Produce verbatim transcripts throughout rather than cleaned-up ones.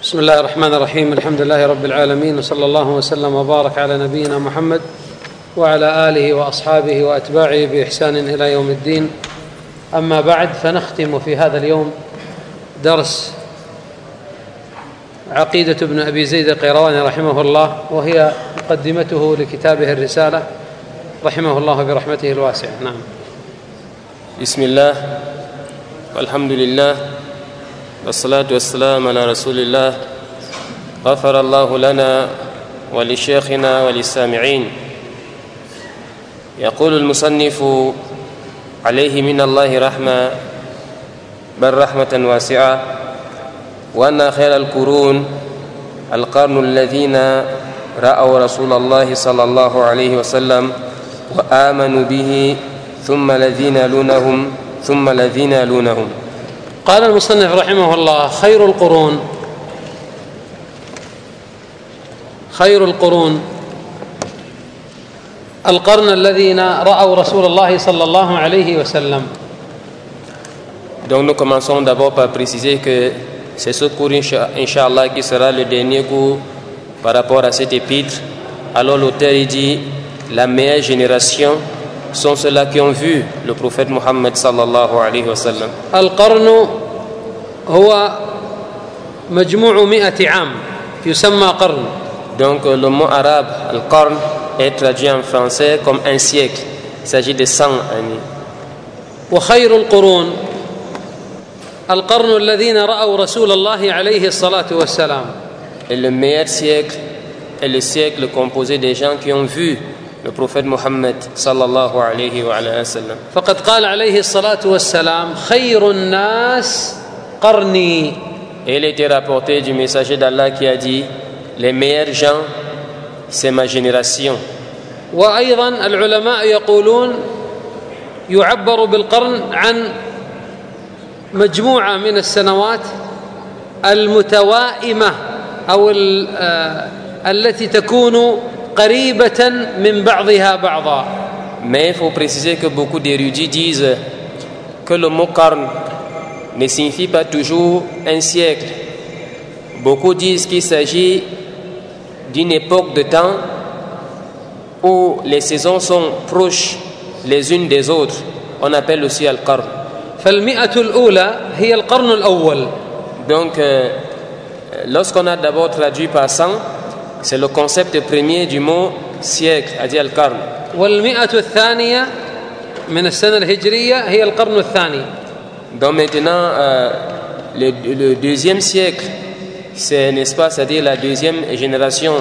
بسم الله الرحمن الرحيم. الحمد لله رب العالمين، وصلى الله وسلم وبارك على نبينا محمد وعلى آله وأصحابه وأتباعه بإحسان إلى يوم الدين. أما بعد، فنختم في هذا اليوم درس عقيدة ابن أبي زيد القيرواني رحمه الله، وهي مقدمته لكتابه الرسالة رحمه الله برحمته الواسعة. نعم. بسم الله والحمد لله والصلاة والسلام على رسول الله. غفر الله لنا ولشيخنا وللسامعين. يقول المصنف عليه من الله رحمة بل رحمة واسعة، وأن خير القرون القرن الذين رأوا رسول الله صلى الله عليه وسلم وآمنوا به ثم الذين يلونهم ثم الذين يلونهم. قال المصنف رحمه الله: خير القرون خير القرون القرن الذين رأوا رسول الله صلى الله عليه وسلم. Donc nous commençons d'abord par préciser que c'est ce cours, Inch'Allah, qui sera le dernier cours par rapport à cet épître. Alors l'auteur il dit: la meilleure génération sont ceux-là qui ont vu le prophète Mohammed sallallahu alayhi wa sallam. القرن هو مجموع مئة عام يسمى قرن. Donc le mot arabe al-qarn est traduit en français comme un siècle. Il s'agit de cent années. وخير القرون القرن الذين رأوا رسول الله عليه الصلاة والسلام. Et le meilleur siècle est le siècle composé des gens qui ont vu le prophète Mohammed sallallahu alayhi wa sallam. فقد قال عليه الصلاة والسلام: خير الناس قرني. Et il était rapporté du messager d'Allah qui a dit: les meilleurs gens, c'est ma génération. وأيضا العلماء يقولون يعبر بالقرن عن مجموعة من السنوات المتوائمة أو التي تكون قريبة من بعضها بعضا. Mais il faut préciser que beaucoup d'érudits disent que le mot qarn ne signifie pas toujours un siècle. Beaucoup disent qu'il s'agit d'une époque de temps où les saisons sont proches les unes des autres. On appelle aussi al-qarn. فالمئة الأولى هي القرن الأول. Donc, euh, lorsqu'on a d'abord traduit par cent, c'est le concept premier du mot siècle, à dire al-qarn. والمئة الثانية من السنة الهجرية هي القرن الثاني. Donc maintenant, euh, le, le deuxième siècle, c'est, n'est-ce pas, c'est-à-dire la deuxième génération.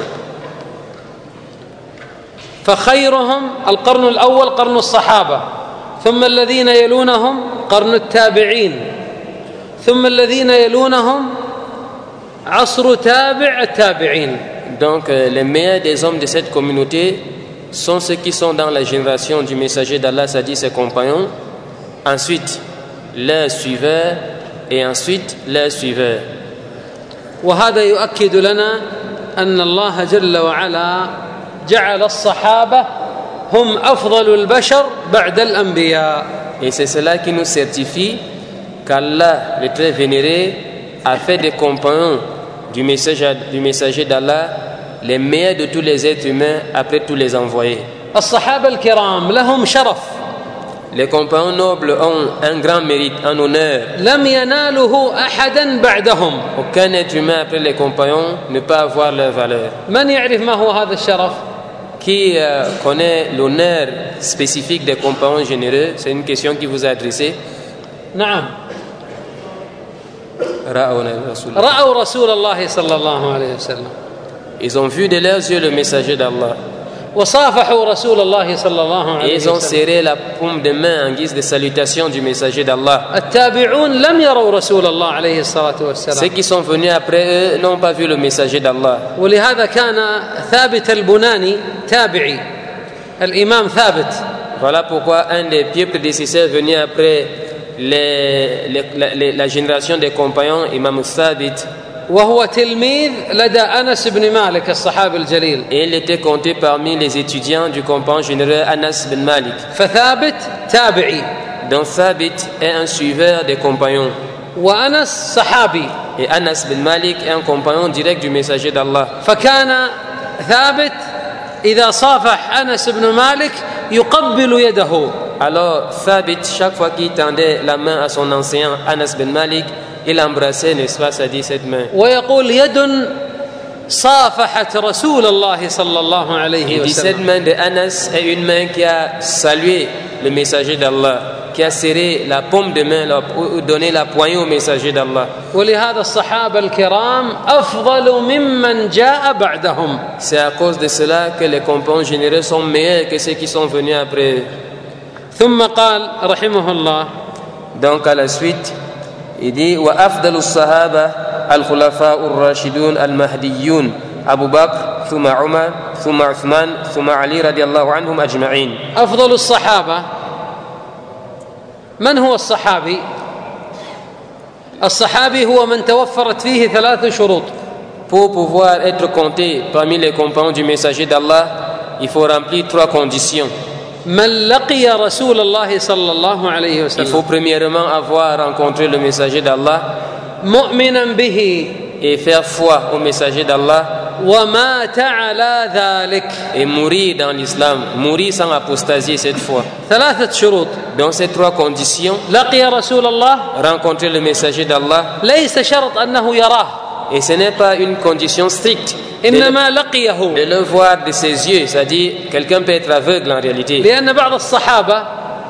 فخيرهم القرن الأول قرن الصحابة، ثم الذين يلونهم قرن التابعين، ثم الذين يلونهم عصر تابع التابعين. Donc euh, les meilleurs des hommes de cette communauté sont ceux qui sont dans la génération du messager d'Allah, c'est-à-dire ses compagnons, ensuite leurs suiveurs et ensuite leurs suiveurs. وهذا يؤكد لنا أن الله جل وعلا جعل الصحابة هم أفضل البشر بعد الأنبياء. Et c'est cela qui nous certifie qu'Allah, le très vénéré, a fait des compagnons du messager, du messager d'Allah les meilleurs de tous les êtres humains après tous les envoyés. الصحابة الكرام لهم شرف. Les compagnons nobles ont un grand mérite, un honneur. لم يناله أحدا بعدهم. Aucun être humain après les compagnons ne peut avoir leur valeur. من يعرف ما هو هذا الشرف؟ Qui euh, connaît l'honneur spécifique des compagnons généreux? C'est une question qui vous est adressée. نعم. رأوا رأوا رسول الله صلى الله عليه وسلم. Ils ont vu de leurs yeux le messager d'Allah. وصافحوا رسول الله صلى الله عليه Et ils ont وسلم. serré la paume de main en guise de salutation du messager d'Allah. التابعون لم يروا رسول الله عليه الصلاة والسلام. Ceux qui sont venus après eux n'ont pas vu le messager d'Allah. ولهذا كان ثابت البناني تابعي، الإمام ثابت. Voilà pourquoi un des pieux prédécesseurs venus après les, les, la, les, la génération des compagnons, Imam Thabit, وهو تلميذ لدى أنس بن مالك الصحابي الجليل. et il était compté parmi les étudiants du compagnon généreux Anas bin Malik. فثابت تابعي. Donc Thabit est un suiveur des compagnons. وأنس صحابي. Et Anas bin Malik est un compagnon direct du messager d'Allah. فكان ثابت إذا صافح أنس بن مالك يقبل يده. Alors Thabit, chaque fois qu'il tendait la main à son enseignant Anas bin Malik, il embrassait, n'est-ce pas, ça dit cette main. ويقول يد صافحت رسول الله صلى الله عليه Il dit cette وسلم. main de Anas est une main qui a salué le messager d'Allah, qui a serré la paume de main ou donné la poignée au messager d'Allah. ولهذا الصحابة الكرام أفضل ممن جاء بعدهم. C'est à cause de cela que les compagnons généreux sont meilleurs que ceux qui sont venus après. ثم قال رحمه الله: Donc à la suite, il dit وأفضل الصحابة الخلفاء الراشدون المهديون أبو بكر ثم عمر ثم عثمان ثم علي رضي الله عنهم أجمعين. أفضل الصحابة، من هو الصحابي؟ الصحابي هو من توفرت فيه ثلاث شروط. Pour pouvoir être compté parmi les compagnons du messager d'Allah, il faut remplir trois conditions. من لقي رسول الله صلى الله عليه Il faut وسلم premièrement avoir rencontré le messager d'Allah مؤمنا به et faire foi au messager d'Allah ومات على ذلك. et mourir dans l'islam, mourir sans apostasier cette fois. ثلاثة شروط. Dans ces trois conditions, لقي رسول الله rencontrer le messager d'Allah, ليس شرط أنه يراه، et ce n'est pas une condition stricte de le, إنما لقيه. de le voir de ses yeux, c'est-à-dire quelqu'un peut être aveugle en réalité. لأن بعض الصحابة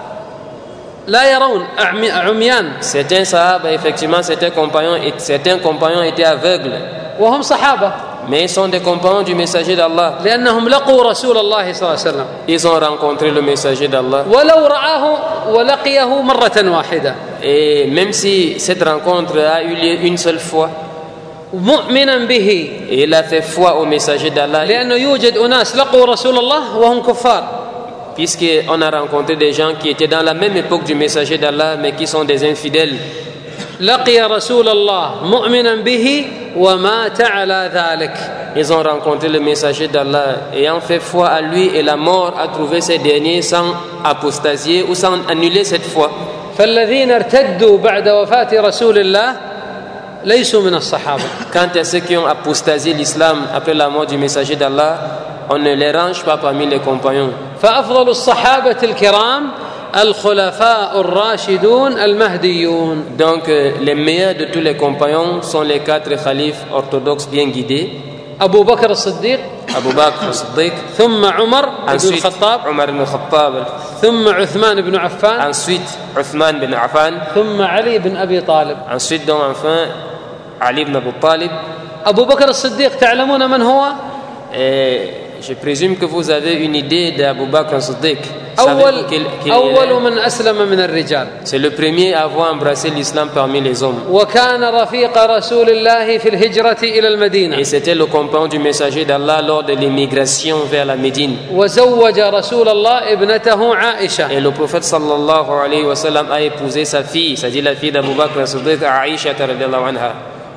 لا يرون، أعمي- عميان، Certains sahaba, effectivement, certains compagnons, et certains compagnons étaient aveugles, وهم صحابة mais ils sont des compagnons du messager d'Allah. لأنهم لقوا رسول الله صلى الله عليه وسلم، Ils ont rencontré le messager d'Allah. ولو رآه ولقيه مرة واحدة Et même si cette rencontre a eu lieu une seule fois, مؤمنا به، et il a fait foi au messager d'Allah, لأنه يوجد أناس لقوا رسول الله وهم كفار. puisqu'on a rencontré des gens qui étaient dans la même époque du messager d'Allah, mais qui sont des infidèles. لقي رسول الله مؤمنا به ومات على ذلك. Ils ont rencontré le messager d'Allah, ayant fait foi à lui, et la mort a trouvé ces derniers sans apostasier ou sans annuler cette foi. فالذين ارتدوا بعد وفاة رسول الله ليسوا من الصحابة. Quant à ceux qui ont apostasié l'islam après la mort du messager d'Allah, on ne les range pas parmi les compagnons. فأفضل الصحابة الكرام الخلفاء الراشدون المهديون. Donc euh, les meilleurs de tous les compagnons sont les quatre khalifes orthodoxes bien guidés. أبو بكر الصديق، Abu Bakr as-Siddiq, ثم عمر بن ensuite الخطاب، Omar ibn Khattab, ثم عثمان بن عفان، ensuite Uthman bin Affan, ثم علي بن أبي طالب. ensuite donc enfin Ali ibn Abu Talib. أبو بكر الصديق تعلمون من هو؟ Et je présume que vous avez une idée d'Abu Bakr as-Siddiq. أول Qu'il- qu'il أول est- من أسلم من الرجال، C'est le premier à avoir embrassé l'islam parmi les hommes. وكان رفيق رسول الله في الهجرة إلى المدينة، Et c'était le compagnon du messager d'Allah lors de l'immigration vers la Médine. وزوج رسول الله ابنته عائشة. Et le prophète sallallahu alayhi wa sallam a épousé sa fille, c'est-à-dire la fille d'Abu Bakr as-Siddiq, Aïcha radhiyallahu anha.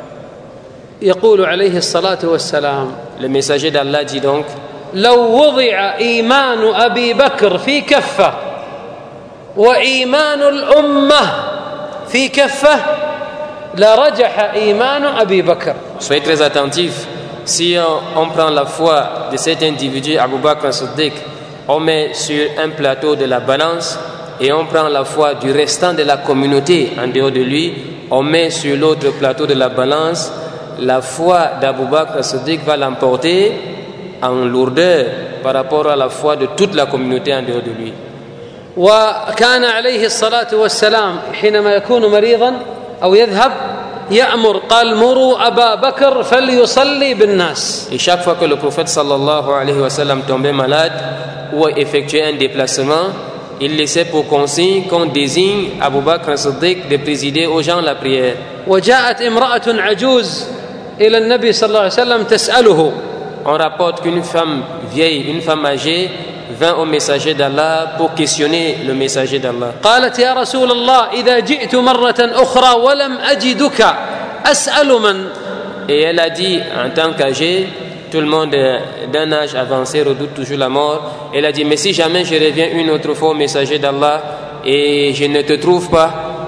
يقول عليه الصلاة والسلام: Le messager d'Allah dit donc: لو وضع إيمان أبي بكر في كفة وإيمان الأمة في كفة لرجح إيمان أبي بكر. soyez très attentifs. Si on, on prend la foi de cet individu, Abu Bakr as-Siddiq, on met sur un plateau de la balance, et on prend la foi du restant de la communauté en dehors de lui, on met sur l'autre plateau de la balance, la foi d'Abu Bakr as-Siddiq va l'emporter en lourdeur par rapport à la foi de toute la communauté en dehors de lui. وكان عليه الصلاة والسلام حينما يكون مريضا أو يذهب يأمر، قال: مروا أبا بكر فليصلي بالناس. Et chaque fois que le prophète sallallahu alayhi wa sallam tombait malade ou effectuait un déplacement, il laissait pour consigne qu'on désigne Abu Bakr as-Siddiq de présider aux gens la prière. وجاءت امرأة عجوز إلى النبي صلى الله عليه وسلم تسأله، On rapporte qu'une femme vieille, une femme âgée, vint au messager d'Allah pour questionner le messager d'Allah. قالت: يا رسول الله إذا جئت مرة أخرى ولم أجدك أسأل من؟ Et elle a dit, en tant qu'âgée, tout le monde d'un âge avancé redoute toujours la mort. Elle a dit: mais si jamais je reviens une autre fois au messager d'Allah et je ne te trouve pas,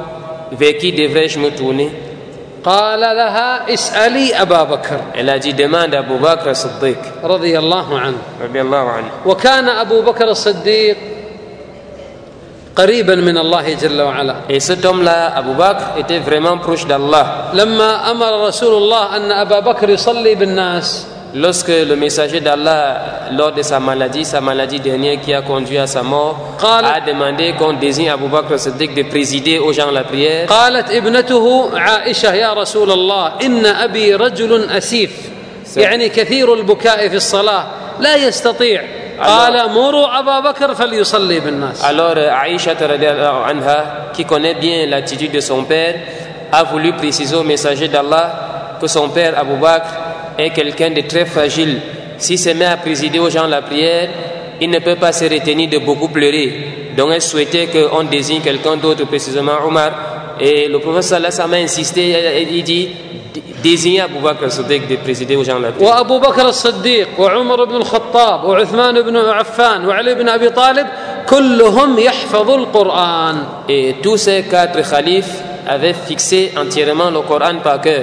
vers qui devrais-je me tourner? قال لها اسألي أبا بكر. Elle a dit demande à Abu Bakr as-Siddiq رضي الله عنه. رضي الله عنه. وكان أبو بكر الصديق قريبا من الله جل وعلا. Et cet homme-là, Abu Bakr, était vraiment proche d'Allah. لما أمر رسول الله أن أبا بكر يصلي بالناس. Lorsque le messager d'Allah, lors de sa maladie, sa maladie dernière qui a conduit à sa mort, a demandé qu'on désigne Abu Bakr as-Siddiq de présider aux gens la prière. قالت ابنته عائشة يا رسول الله إن أبي رجل أسيف يعني كثير البكاء في الصلاة لا يستطيع. قال مروا أبا بكر فليصلي بالناس. Alors Aïcha anha, qui connaît bien l'attitude de son père, a voulu préciser au messager d'Allah que son père Abu Bakr est quelqu'un de très fragile. S'il se met à présider aux gens la prière, il ne peut pas se retenir de beaucoup pleurer. Donc elle souhaitait qu'on désigne quelqu'un d'autre, précisément Omar. Et le prophète sallallahu alayhi wa sallam a insisté, il dit désignez Abu Bakr as-Siddiq de présider aux gens la prière. وأبو بكر الصديق وعمر بن الخطاب وعثمان بن عفان وعلي بن أبي طالب كلهم يحفظوا القرآن. Et tous ces quatre khalifes avaient fixé entièrement le Coran par cœur.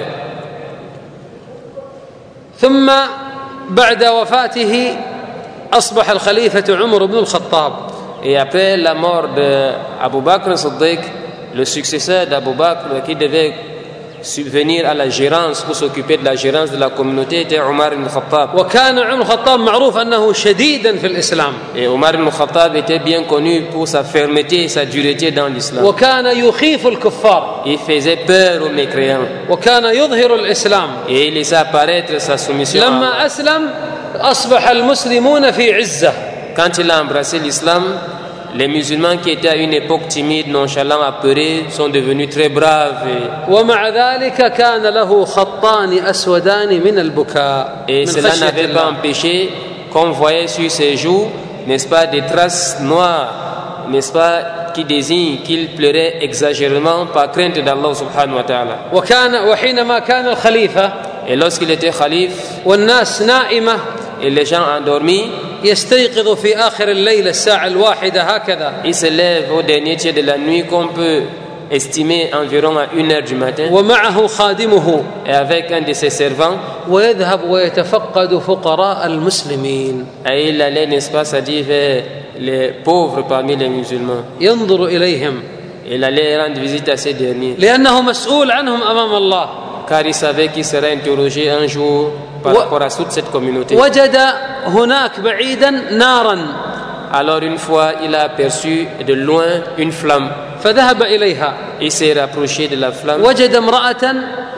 ثم بعد وفاته أصبح الخليفة عمر بن الخطاب. Et après la mort d'Abu Bakr as-Siddiq, le successeur d'Abu Bakr qui devait subvenir à la gérance pour s'occuper de la gérance de la communauté était Omar ibn Khattab. وكان عمر الخطاب معروف أنه شديدا في الإسلام. Et Omar ibn Khattab était bien connu pour sa fermeté et sa dureté dans l'islam. وكان يخيف الكفار. Il faisait peur aux mécréants. وكان يظهر الإسلام. Et il laissait apparaître sa soumission. لما أسلم أصبح المسلمون في عزة. Quand il a embrassé l'islam, les musulmans qui étaient à une époque timide, nonchalants, apeurés, sont devenus très braves. Et, ومع ذلك كان له خطان أسودان من البكاء. et cela n'avait pas empêché qu'on voyait sur ses joues, n'est-ce pas, des traces noires, n'est-ce pas, qui désignent qu'il pleurait exagérément par crainte d'Allah subhanahu wa ta'ala. وكان وحينما كان الخليفة. Et lorsqu'il était khalife, والناس نائمة. et les gens endormis, يستيقظ في آخر الليل الساعة الواحدة هكذا. il se lève au dernier tiers de la nuit qu'on peut estimer environ à une heure du matin. ومعه خادمه. Et avec un de ses servants. ويذهب ويتفقد فقراء المسلمين. Et il allait, n'est-ce pas, c'est-à-dire vers les pauvres parmi les musulmans. ينظر إليهم. Il allait rendre visite à ces derniers. لأنه مسؤول عنهم أمام الله. Car il savait qu'il serait interrogé un jour par rapport à toute cette communauté. وجد هناك بعيدا نارا. Alors une fois, il a aperçu de loin une flamme. فذهب إليها. Il s'est rapproché de la flamme. وجد امرأة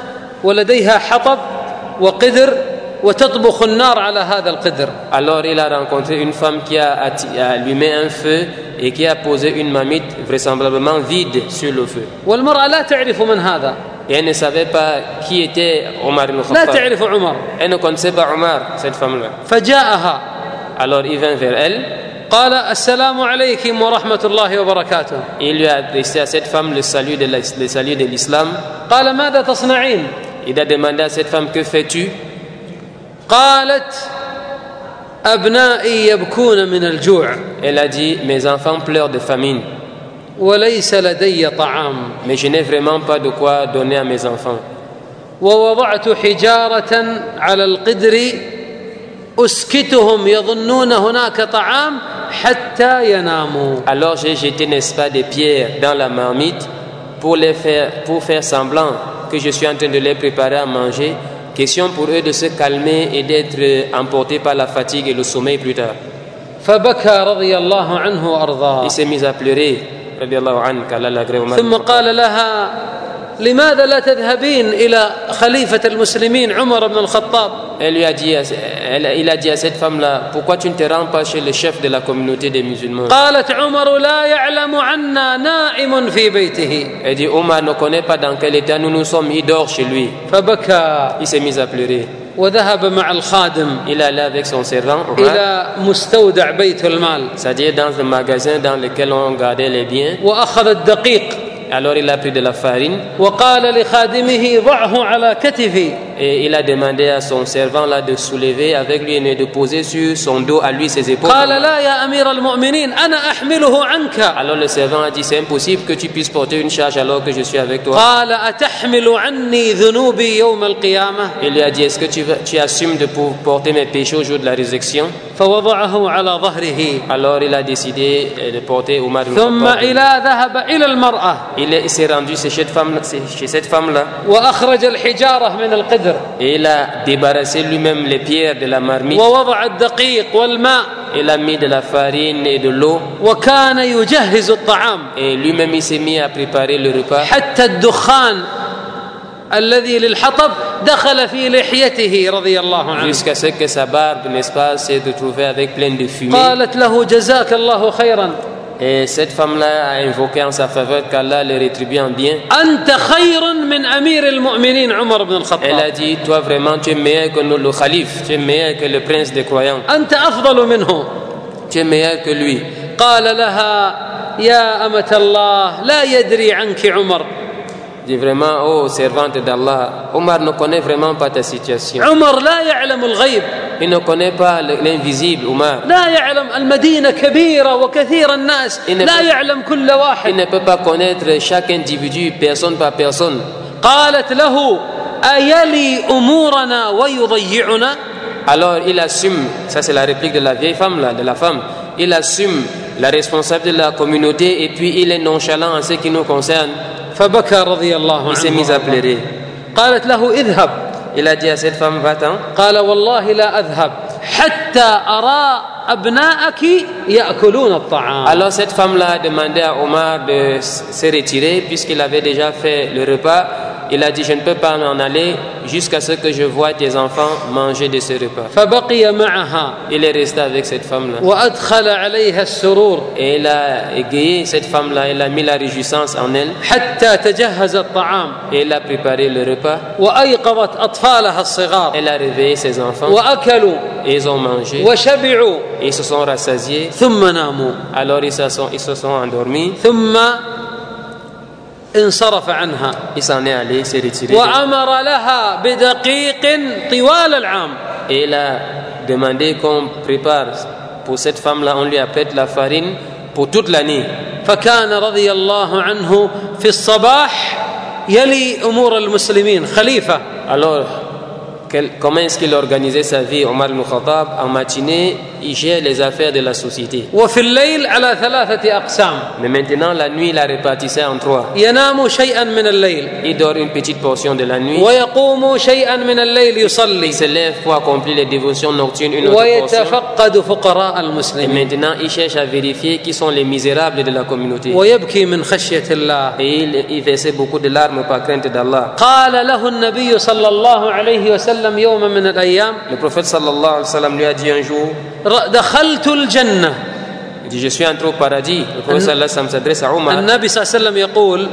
ولديها حطب وقدر وتطبخ النار على هذا القدر. Alors il a rencontré une femme qui a allumé un feu et qui a posé une marmite vraisemblablement vide sur le feu. والمرأة لا تعرف من هذا. Et elle ne savait pas qui était Omar ibn لا Khattab. تعرف عمر. Elle ne connaissait pas Omar, cette femme-là. فجاءها. Alors il vint vers elle. قال السلام عليكم ورحمة الله وبركاته. Il lui a adressé à cette femme le salut de, la, le salut de l'islam. قال ماذا تصنعين؟ Il a demandé à cette femme, que fais-tu? قالت أبنائي يبكون من الجوع. Elle a dit, mes enfants pleurent de famine. وليس لدي طعام. Mais je n'ai vraiment pas de quoi donner à mes enfants. ووضعت حجارة على القدر أسكتهم يظنون هناك طعام حتى يناموا. Alors j'ai jeté, n'est-ce pas, des pierres dans la marmite pour les faire, pour faire semblant que je suis en train de les préparer à manger. Question pour eux de se calmer et d'être emportés par la fatigue et le sommeil plus tard. فبكى رضي الله عنه وأرضاه. Il s'est mis à pleurer. ثم قال لها لماذا لا تذهبين إلى خليفة المسلمين عمر بن الخطاب؟ Elle lui a dit, il a dit à cette femme-là, pourquoi tu ne te rends pas chez le chef de la communauté des musulmans? قالت عمر لا يعلم عنا نائم في بيته. Elle dit, Omar ne connaît pas dans quel état nous nous sommes, il dort chez lui. فبكى. Il s'est mis à pleurer. وذهب مع الخادم. Il allait avec son servant Omar, إلى مستودع بيت المال. c'est-à-dire dans un magasin dans lequel on gardait les biens. وأخذ الدقيق. Alors il a pris de la farine. وقال لخادمه ضعه على كتفي. Et il a demandé à son servant là de soulever avec lui et de poser sur son dos à lui ses épaules. قال لا يا أمير المؤمنين أنا أحمله عنك. Alors le servant a dit c'est impossible que tu puisses porter une charge alors que je suis avec toi. قال أتحمل عني ذنوبي يوم القيامة. Il lui a dit est-ce que tu, tu assumes de porter mes péchés au jour de la résurrection? فوضعه على ظهره. Alors il a décidé de porter Omar ibn ثم Khattab. إلى ذهب إلى المرأة. Il s'est rendu chez cette femme, chez cette femme là. وأخرج الحجارة من القدر. Et il a débarrassé lui-même les pierres de la marmite. ووضع الدقيق والماء. Il a mis de la farine et de l'eau. وكان يجهز الطعام. Et lui-même il s'est mis à préparer le repas. حتى الدخان الذي للحطب دخل في لحيته رضي الله عنه. Jusqu'à ce que sa barbe, n'est-ce pas, s'est retrouvée avec pleine de fumée. قالت له جزاك الله خيرا. Et cette femme-là a invoqué en sa faveur qu'Allah le rétribue en bien. أنت خير من أمير المؤمنين عمر بن الخطاب. Elle a dit, toi vraiment tu es meilleur que nous, le calife, tu es meilleur que le prince des croyants. أنت أفضل منه. Tu es meilleur que lui. قال لها يا أمة الله لا يدري عنك عمر. Dit vraiment, oh servante d'Allah, Omar ne connaît vraiment pas ta situation. عمر لا يعلم الغيب. Il ne connaît pas l'invisible, Omar. لا يعلم المدينة كبيرة وكثير الناس. لا يعلم كل واحد. Il ne peut pas connaître chaque individu, personne par personne. قالت له أيلي أمورنا ويضيعنا. Alors il assume, ça c'est la réplique de la vieille femme là, de la femme. Il assume la responsabilité de la communauté et puis il est nonchalant en ce qui nous concerne. فبكى رضي الله عنه. Il s'est mis à pleurer. قالت له اذهب. Il a dit à cette femme, va-t'en. قال والله لا أذهب حتى أرى أبناءك يأكلون الطعام. Alors cette femme-là a demandé à Omar de se retirer puisqu'il avait déjà fait le repas. Il a dit, je ne peux pas m'en aller jusqu'à ce que je voie tes enfants manger de ce repas. فبقي معها. Il est resté avec cette femme-là. وأدخل عليها السرور. Et il a égayé cette femme-là, il a mis la réjouissance en elle. حتى تجهز الطعام. Et il a préparé le repas. وأيقظت أطفالها الصغار. Elle a réveillé ses enfants. وأكلوا. Et ils ont mangé. وشبعوا. Et ils se sont rassasiés. ثم ناموا. Alors ils se sont, ils se sont endormis. ثم انصرف عنها. Il s'en est allé, il s'est retiré. وأمر لها بدقيق طوال العام. Et il a demandé qu'on prépare pour cette femme-là, on lui apprête la farine pour toute l'année. فكان رضي الله عنه في الصباح يلي أمور المسلمين خليفة. Alors, quel, comment est-ce qu'il organisait sa vie, Omar ibn Khattab? En matinée, il gère les affaires de la société. وفي الليل على ثلاثة أقسام. Mais maintenant, la nuit, il la répartissait en trois. ينام شيئا من الليل. Il dort une petite portion de la nuit. ويقوم شيئا من الليل يصلي. Il se lève pour accomplir les dévotions nocturnes, une autre portion. ويتفقد فقراء Et المسلمين. maintenant, il cherche à vérifier qui sont les misérables de la communauté. ويبكي من خشية الله. Et il, il versait beaucoup de larmes par crainte d'Allah. قال له النبي صلى الله عليه وسلم يوما من الأيام. Le prophète sallallahu alayhi wa sallam lui a dit un jour, دخلت الجنة. il dit, je suis entré au paradis. Le prophète sallallahu alayhi wa sallam s'adresse à Omar. النبي صلى الله عليه وسلم يقول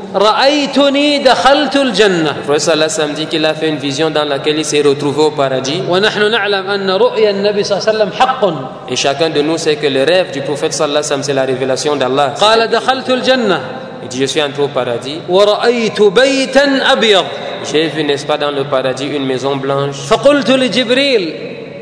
رأيتني دخلت الجنة. Le prophète sallallahu alayhi wa sallam dit qu'il a fait une vision dans laquelle il s'est retrouvé au paradis. ونحن نعلم أن رؤيا النبي صلى الله عليه وسلم حق. Et chacun de nous sait que le rêve du prophète sallallahu alayhi wa sallam, c'est la révélation d'Allah. قال دخلت الجنة. Il dit, je suis entré au paradis. ورأيت بيتا أبيض. J'ai vu, n'est-ce pas, dans le paradis, une maison blanche. فقلت لجبريل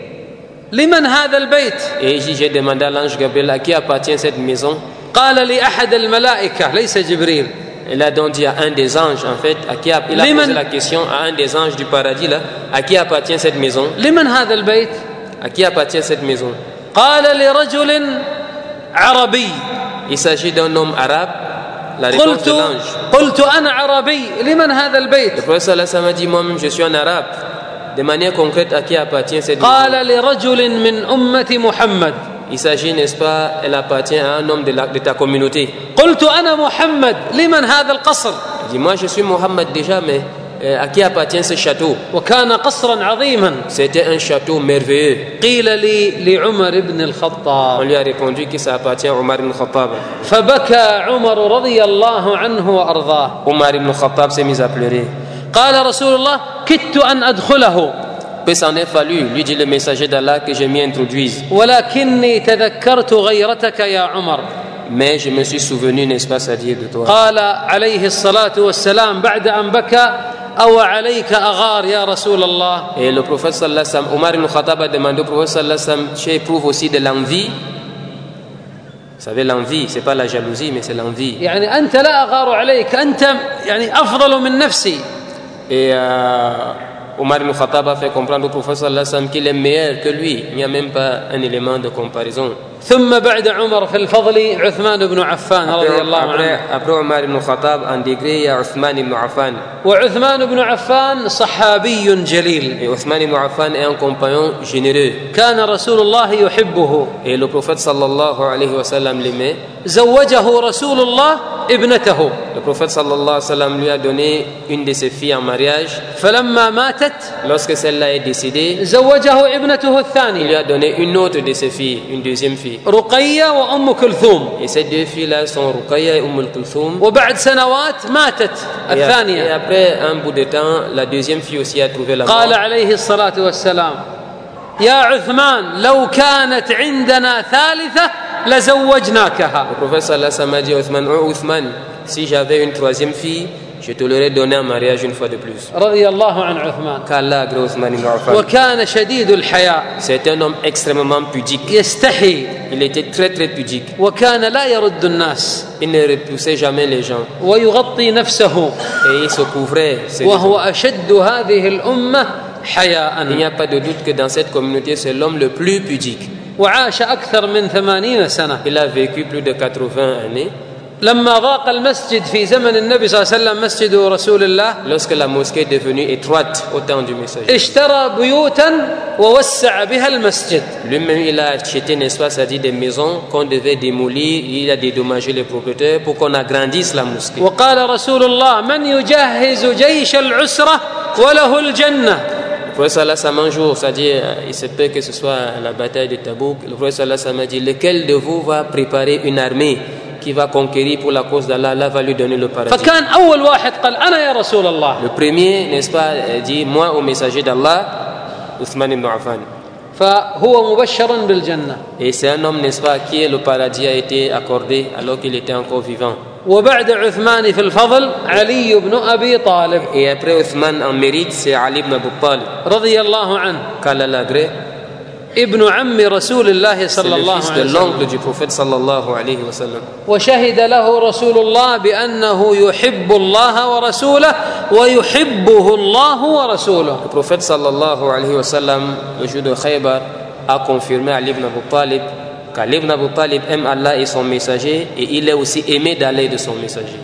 لمن هذا البيت؟ Et j'ai demandé à l'ange Gabriel, à qui appartient cette maison? قال لأحد الملائكة ليس جبريل. Il a donc dit à un des anges, en fait, à qui a, il a posé la question à un des anges du paradis, là, à qui appartient cette maison? لمن هذا البيت؟ À qui appartient cette maison? قال لرجل عربي. Il s'agit d'un homme arabe. La réponse قلت de l'ange. قلت أنا عربي لمن هذا البيت؟ Le prophète sallallahu alayhi wa sallam a dit, moi-même je suis un arabe. De manière concrète, à qui appartient cette maison? قال لرجل من أمة محمد. Il s'agit, n'est-ce pas, elle appartient à un homme de, la, de ta communauté. قلت أنا محمد لمن هذا القصر؟ Il dit, moi je suis Mohammed déjà, mais euh, à qui appartient ce château? وكان قصرا عظيما. C'était un château merveilleux. قيل لي لعمر بن On الخطاب. lui a répondu que ça appartient à Omar ibn Khattab. فبكى عمر رضي الله عنه وأرضاه. Omar ibn Khattab s'est mis à pleurer. قال رسول الله كدت أن أدخله. Peu s'en est fallu, lui dit le messager d'Allah, que je m'y introduise. ولكني تذكرت غيرتك يا عمر. Mais je me suis souvenu, n'est-ce pas, c'est-à-dire de toi. قال عليه الصلاة والسلام بعد أن بكى أو عليك أغار يا رسول الله. Et le prophète sallallahu alayhi wa sallam, Omar ibn Khattab a demandé au prophète sallallahu alayhi wa sallam, tu éprouves aussi de l'envie? Vous savez, l'envie, c'est pas la jalousie, mais c'est l'envie. يعني أنت لا أغار عليك، أنت يعني أفضل من نفسي. Et euh, Omar ibn Khattab a fait comprendre au prophète sallallahu alayhi wa sallam qu'il est meilleur que lui. Il n'y a même pas un élément de comparaison. ثم بعد عمر في الفضل عثمان بن عفان رضي الله عنه. Après Omar ibn Khattab, en degré, il y a Uthman ibn Affan. وعثمان بن عفان صحابي جليل. Et Uthman ibn Affan est un compagnon généreux. كان رسول الله يحبه. Et le prophète sallallahu alayhi wa sallam l'aimait. زوجه رسول الله ابنته. Le prophète sallallahu alayhi wa sallam lui a donné une de ses filles en mariage. فلما ماتت Lorsque celle-là est décédée, زوجه ابنته il lui الثانية a donné une autre de ses filles, une deuxième fille. رقية وأم كلثوم. Et ces deux filles-là sont Ruqayya et Umm al-Kulthum. وبعد سنوات ماتت Et, et الثانية. après un bout de temps, la deuxième fille aussi a trouvé la mort. قال عليه الصلاة والسلام: يا عثمان لو كانت عندنا ثالثة لزوجناكها. Le prophète sallallahu alayhi wa sallam a dit à Uthman, oh Uthman, si j'avais une troisième fille, je te l'aurais donné en mariage une fois de plus. رضي الله عن عثمان. Qu'Allah agrée Uthman ibn Affan. وكان شديد الحياء. C'est un homme extrêmement pudique. يستحي. Il était très très pudique. وكان لا يرد الناس. Il ne repoussait jamais les gens. ويغطي نفسه. Et il se couvrait. وهو أشد هذه الأمة حياء. Il n'y a pas de doute que dans cette communauté, c'est l'homme le plus pudique. وعاش أكثر من ثمانين سنة. Il a vécu plus de quatre-vingts années. لما ضاق المسجد في زمن النبي صلى الله عليه وسلم مسجد رسول الله. Lorsque la mosquée est devenue étroite au temps du messager. اشترى بيوتا ووسع بها المسجد. Lui-même, il a acheté, n'est-ce pas, c'est-à-dire des maisons qu'on devait démolir. Il a dédommagé les propriétaires pour qu'on agrandisse la mosquée. وقال رسول الله: من يجهز جيش العسرة وله الجنة. Le prophète sallallahu alayhi wa sallam un jour, c'est-à-dire, il se peut que ce soit la bataille de Tabouk. Le prophète sallallahu alayhi wa sallam a dit, lequel de vous va préparer une armée qui va conquérir pour la cause d'Allah? Allah va lui donner le paradis. فكان أول واحد قال: أنا يا رسول الله. Le premier, n'est-ce pas, dit, moi au messager d'Allah, Uthman ibn Affan. فهو مبشر بالجنة. Et c'est un homme, n'est-ce pas, qui le paradis a été accordé alors qu'il était encore vivant. وبعد عثمان في الفضل علي بن أبي طالب. Et après Uthman en mérite, c'est Ali ibn Abu Talib. رضي الله عنه. Qu'Allah l'agrée. ابن عم رسول الله صلى الله C'est le fils عليه de وسلم. l'oncle du prophète sallallahu alayhi wa sallam. وشهد له رسول الله بأنه يحب الله ورسوله ويحبه الله ورسوله. Le prophète sallallahu alayhi wa sallam, le jour de Khaybar, a confirmé à Ali ibn Abu Talib qu'Ali ibn Abu Talib aime Allah et son messager, et il est aussi aimé d'Allah et de son messager.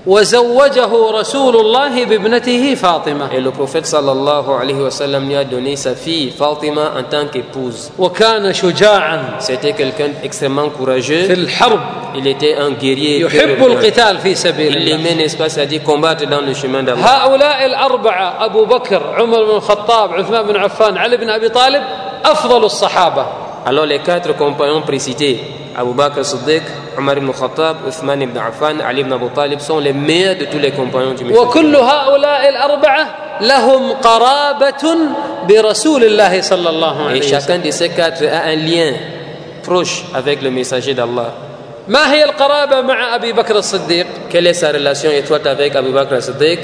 وزوجه رسول الله بابنته فاطمة. Et le prophète sallallahu alayhi wa sallam lui a donné sa fille Fatima en tant qu'épouse. وكان شجاعا C'était quelqu'un d'extrêmement courageux. في الحرب. Il était un guerrier. يحب القتال في سبيل Il الله. aimait, n'est-ce pas, c'est-à-dire combattre dans le chemin d'Allah. هؤلاء الأربعة أبو بكر عمر بن الخطاب عثمان بن عفان علي بن أبي طالب أفضل الصحابة. Alors les quatre compagnons précités, Abu Bakr Siddiq, Omar ibn Khattab, Uthman ibn Affan, Ali ibn Abu Talib, sont les meilleurs de tous les compagnons du messager. وكل هؤلاء الأربعة لهم قرابة برسول الله صلى الله Et عليه chacun وسلم. de ces quatre a un lien proche avec le messager d'Allah. ما هي القرابة مع أبي بكر الصديق؟ Quelle est sa relation étroite avec Abu Bakr Siddiq?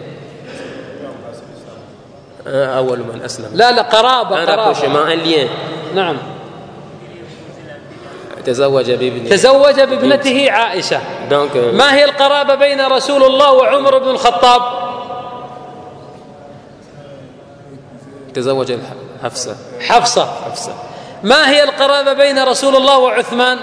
أول من أسلم. لا لا قرابة Un قرابة. rapprochement, un lien. نعم. تزوج بابنه. تزوج بابنته عائشة. Donc euh, ما هي القرابة بين رسول الله وعمر بن الخطاب؟ تزوج حفصة. حفصة. حفصة. ما هي القرابة بين رسول الله وعثمان؟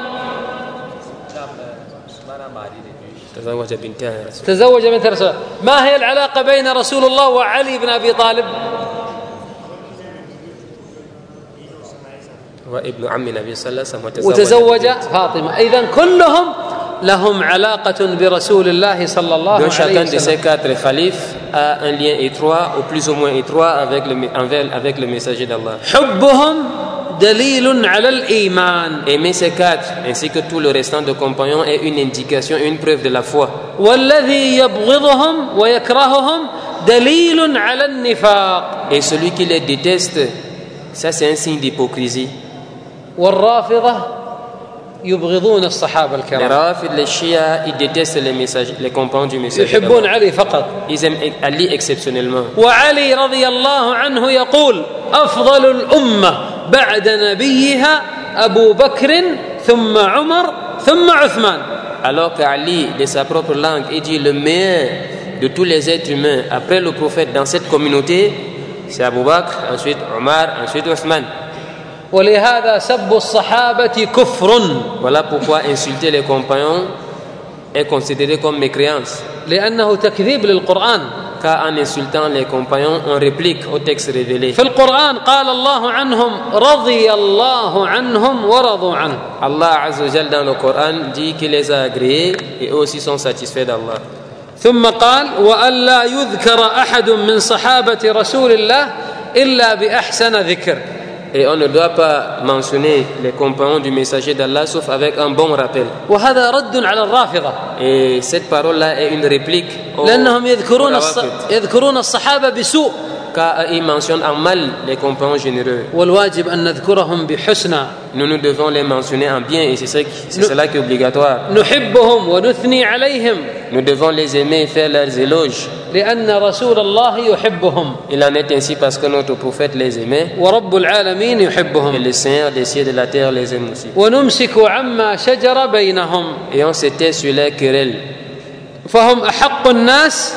تزوج بنتها. تزوج بنت رسول الله. ما هي العلاقة بين رسول الله وعلي بن أبي طالب؟ وابن عم النبي صلى الله عليه وسلم وتزوج فاطمة. إذن كلهم لهم علاقة برسول الله صلى الله Donc عليه chacun de ces وسلم. quatre khalifes a un lien étroit, ou plus ou moins étroit, avec le, avec le messager d'Allah. حبهم دليل على الإيمان. Aimer ces quatre, ainsi que tout le restant de compagnons, est une indication, une preuve de la foi. والذي يبغضهم ويكرههم دليل على النفاق. Et celui qui les déteste, ça c'est un signe d'hypocrisie. والرافضة يبغضون الصحابة Les الكرام. Rafides, les Shia, ils détestent les, messagers, les compagnons du messager يحبون d'Allah. علي فقط. Ils aiment Ali exceptionnellement. وعلي رضي الله عنه يقول أفضل الأمة بعد نبيها أبو بكر ثم عمر ثم عثمان. Alors qu'Ali, de sa propre langue, il dit le meilleur de tous les êtres humains après le prophète dans cette communauté, c'est Abu Bakr, ensuite Omar, ensuite Othman. ولهذا سب الصحابة كفر. Voilà pourquoi insulter les compagnons est considéré comme mécréance. لأنه تكذيب للقرآن. Car en insultant les compagnons, on réplique au texte révélé. في القرآن قال الله عنهم رضي الله عنهم ورضوا عنه. Allah Azza wa Jal dans le Coran dit qu'il les a agréés et eux aussi sont satisfaits d'Allah. ثم قال وألا يذكر أحد من صحابة رسول الله إلا بأحسن ذكر. Et on ne doit pas mentionner les compagnons du messager d'Allah sauf avec un bon rappel. وهذا رد على الرافضة. Et cette parole-là est une réplique aux لأنهم يذكرون الص... Rawafides. يذكرون الصحابة بسوء. Car ils mentionnent en mal les compagnons généreux. والواجب أن نذكرهم بحسنى. Nous, nous devons les mentionner en bien et c'est, ça qui, c'est Nous- cela qui est obligatoire. نحبهم ونثني عليهم Nous devons les aimer et faire leurs éloges. لأن رسول الله يحبهم Il en est ainsi parce que notre prophète les aimait ورب العالمين et يحبهم. le Seigneur des cieux et de la terre les aime aussi. ونمسك عما شجر بينهم Et on se tait sur les querelles. فهم أحق الناس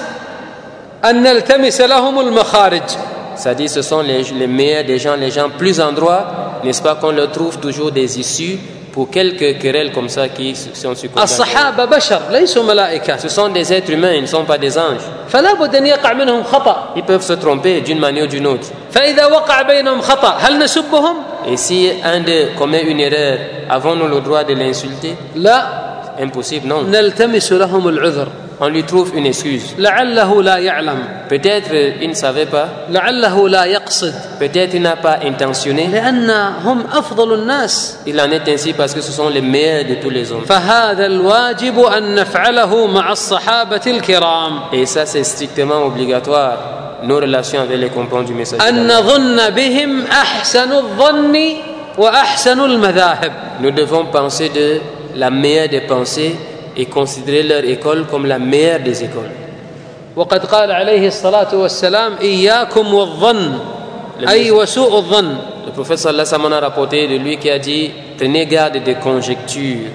أن نلتمس لهم المخارج. C'est-à-dire ce sont les, les meilleurs des gens, les gens plus en droit, n'est-ce pas, qu'on leur trouve toujours des issues pour quelques querelles comme ça qui sont succombées. الصحابة بشر ليسوا ملائكة Ce sont des êtres humains, ils ne sont pas des anges. فلا بد أن يقع منهم خطأ. Ils peuvent se tromper d'une manière ou d'une autre. فإذا وقع بينهم خطأ هل نسبهم؟ Et si un d'eux commet une erreur, avons-nous le droit de l'insulter? لا. Impossible, non. نلتمس لهم العذر. On lui trouve une excuse. لعله لا يعلم. Peut-être il ne savait pas, لعله لا يقصد. peut-être il n'a pas intentionné. لأن هم أفضل الناس. Il en est ainsi parce que ce sont les meilleurs de tous les hommes. فهذا الواجب أن نفعله مع الصحابة الكرام. Et ça, c'est strictement obligatoire, nos relations avec les compagnons du message. أن نظن بهم أحسن الظن وأحسن المذاهب. Nous devons penser de la meilleure des pensées et considérer leur école comme la meilleure des écoles. وقد قال عليه الصلاة والسلام إياكم والظن أي وسوء الظن. Le prophète sallallahu alayhi wa sallam a rapporté de lui qui a dit prenez garde des conjectures.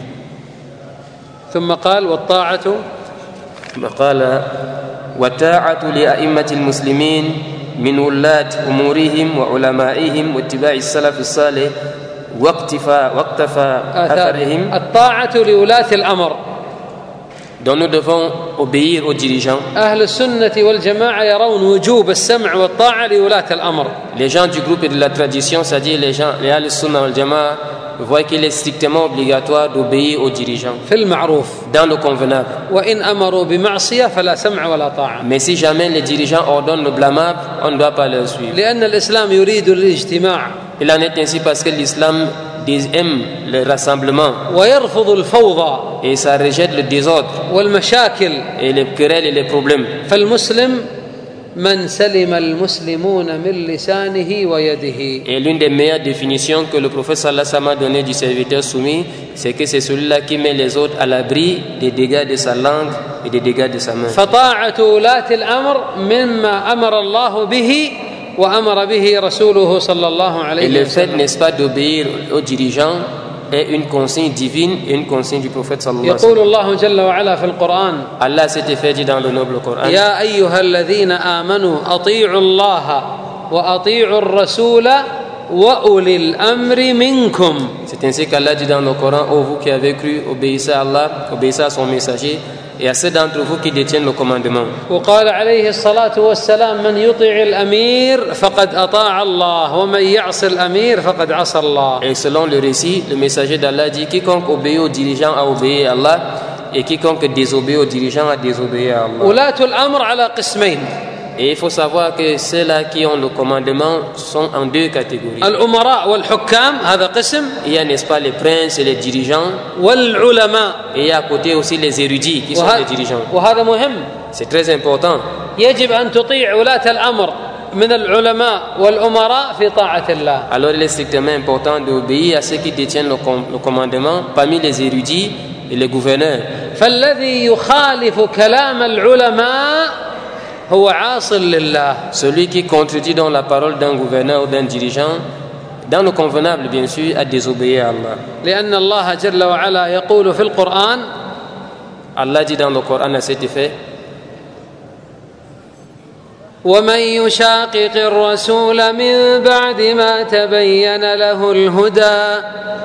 ثم قال والطاعة قال وطاعة لأئمة المسلمين من ولاة أمورهم وعلمائهم واتباع السلف الصالح واقتفاء واقتفى أثرهم. الطاعة لولاة الأمر. Donc nous devons obéir aux dirigeants. أهل السنة والجماعة يرون وجوب السمع والطاعة لولاة الأمر. Les gens du groupe et de la tradition, c'est-à-dire les gens, les Ahl-Sunnah wal Jama'a, voient qu'il est strictement obligatoire d'obéir aux dirigeants في المعروف. dans le convenable. وإن أمروا بمعصية فلا سمع ولا طاعة. Mais si jamais les dirigeants ordonnent le blâmable, on ne doit pas leur suivre. لأن الإسلام يريد الاجتماع. Il en est ainsi parce que l'islam aime le rassemblement ويرفض الفوضى et ça rejette le désordre والمشاكل. et les querelles et les problèmes. فالمسلم من سلم المسلمون من لسانه ويده. Et l'une des meilleures définitions que le prophète sallallahu alayhi wa sallam a donné du serviteur soumis, c'est que c'est celui-là qui met les autres à l'abri des dégâts de sa langue et des dégâts de sa main. فطاعة ولاة الأمر مما أمر الله به وأمر به رسوله صلى الله Et عليه le fait, وسلم. n'est-ce pas, d'obéir aux dirigeants est une consigne divine et une consigne du prophète sallallahu alayhi wa يقول sallam. الله جل وعلا في القرآن Allah s'était fait dire dans le noble Coran. يا أيها الذين آمنوا أطيعوا الله وأطيعوا الرسول وأولي الأمر منكم. C'est ainsi qu'Allah dit dans le Coran, ô vous qui avez cru, obéissez à Allah, obéissez à son messager et à ceux d'entre vous qui détiennent le commandement. وقال عليه الصلاة والسلام من يطيع الأمير فقد أطاع الله ومن يعص الأمير فقد عصى الله. Et selon le récit, le messager d'Allah dit quiconque obéit aux dirigeants a obéi à Allah et quiconque désobéit aux dirigeants a désobéi à Allah. ولاة الأمر على قسمين. Et il faut savoir que ceux-là qui ont le commandement sont en deux catégories. الأمراء والحكام هذا قسم. Il y a, n'est-ce pas, les princes et les dirigeants. والعلماء. Et il y a à côté aussi les érudits qui sont وهذا, les dirigeants. وهذا مهم. C'est très important. يجب أن تطيع ولاة الأمر من العلماء والأمراء في طاعة الله. Alors il est strictement important d'obéir à ceux qui détiennent le, com- le commandement parmi les érudits et les gouverneurs. فالذي يخالف كلام العلماء هو عاص لله. Celui qui contredit dans la parole d'un gouverneur ou d'un dirigeant, dans le convenable bien sûr, à désobéir à Allah. لأن الله جل وعلا يقول في القرآن Allah dit dans le Coran à cet effet: ومن يشاقق الرسول من بعد ما تبين له الهدى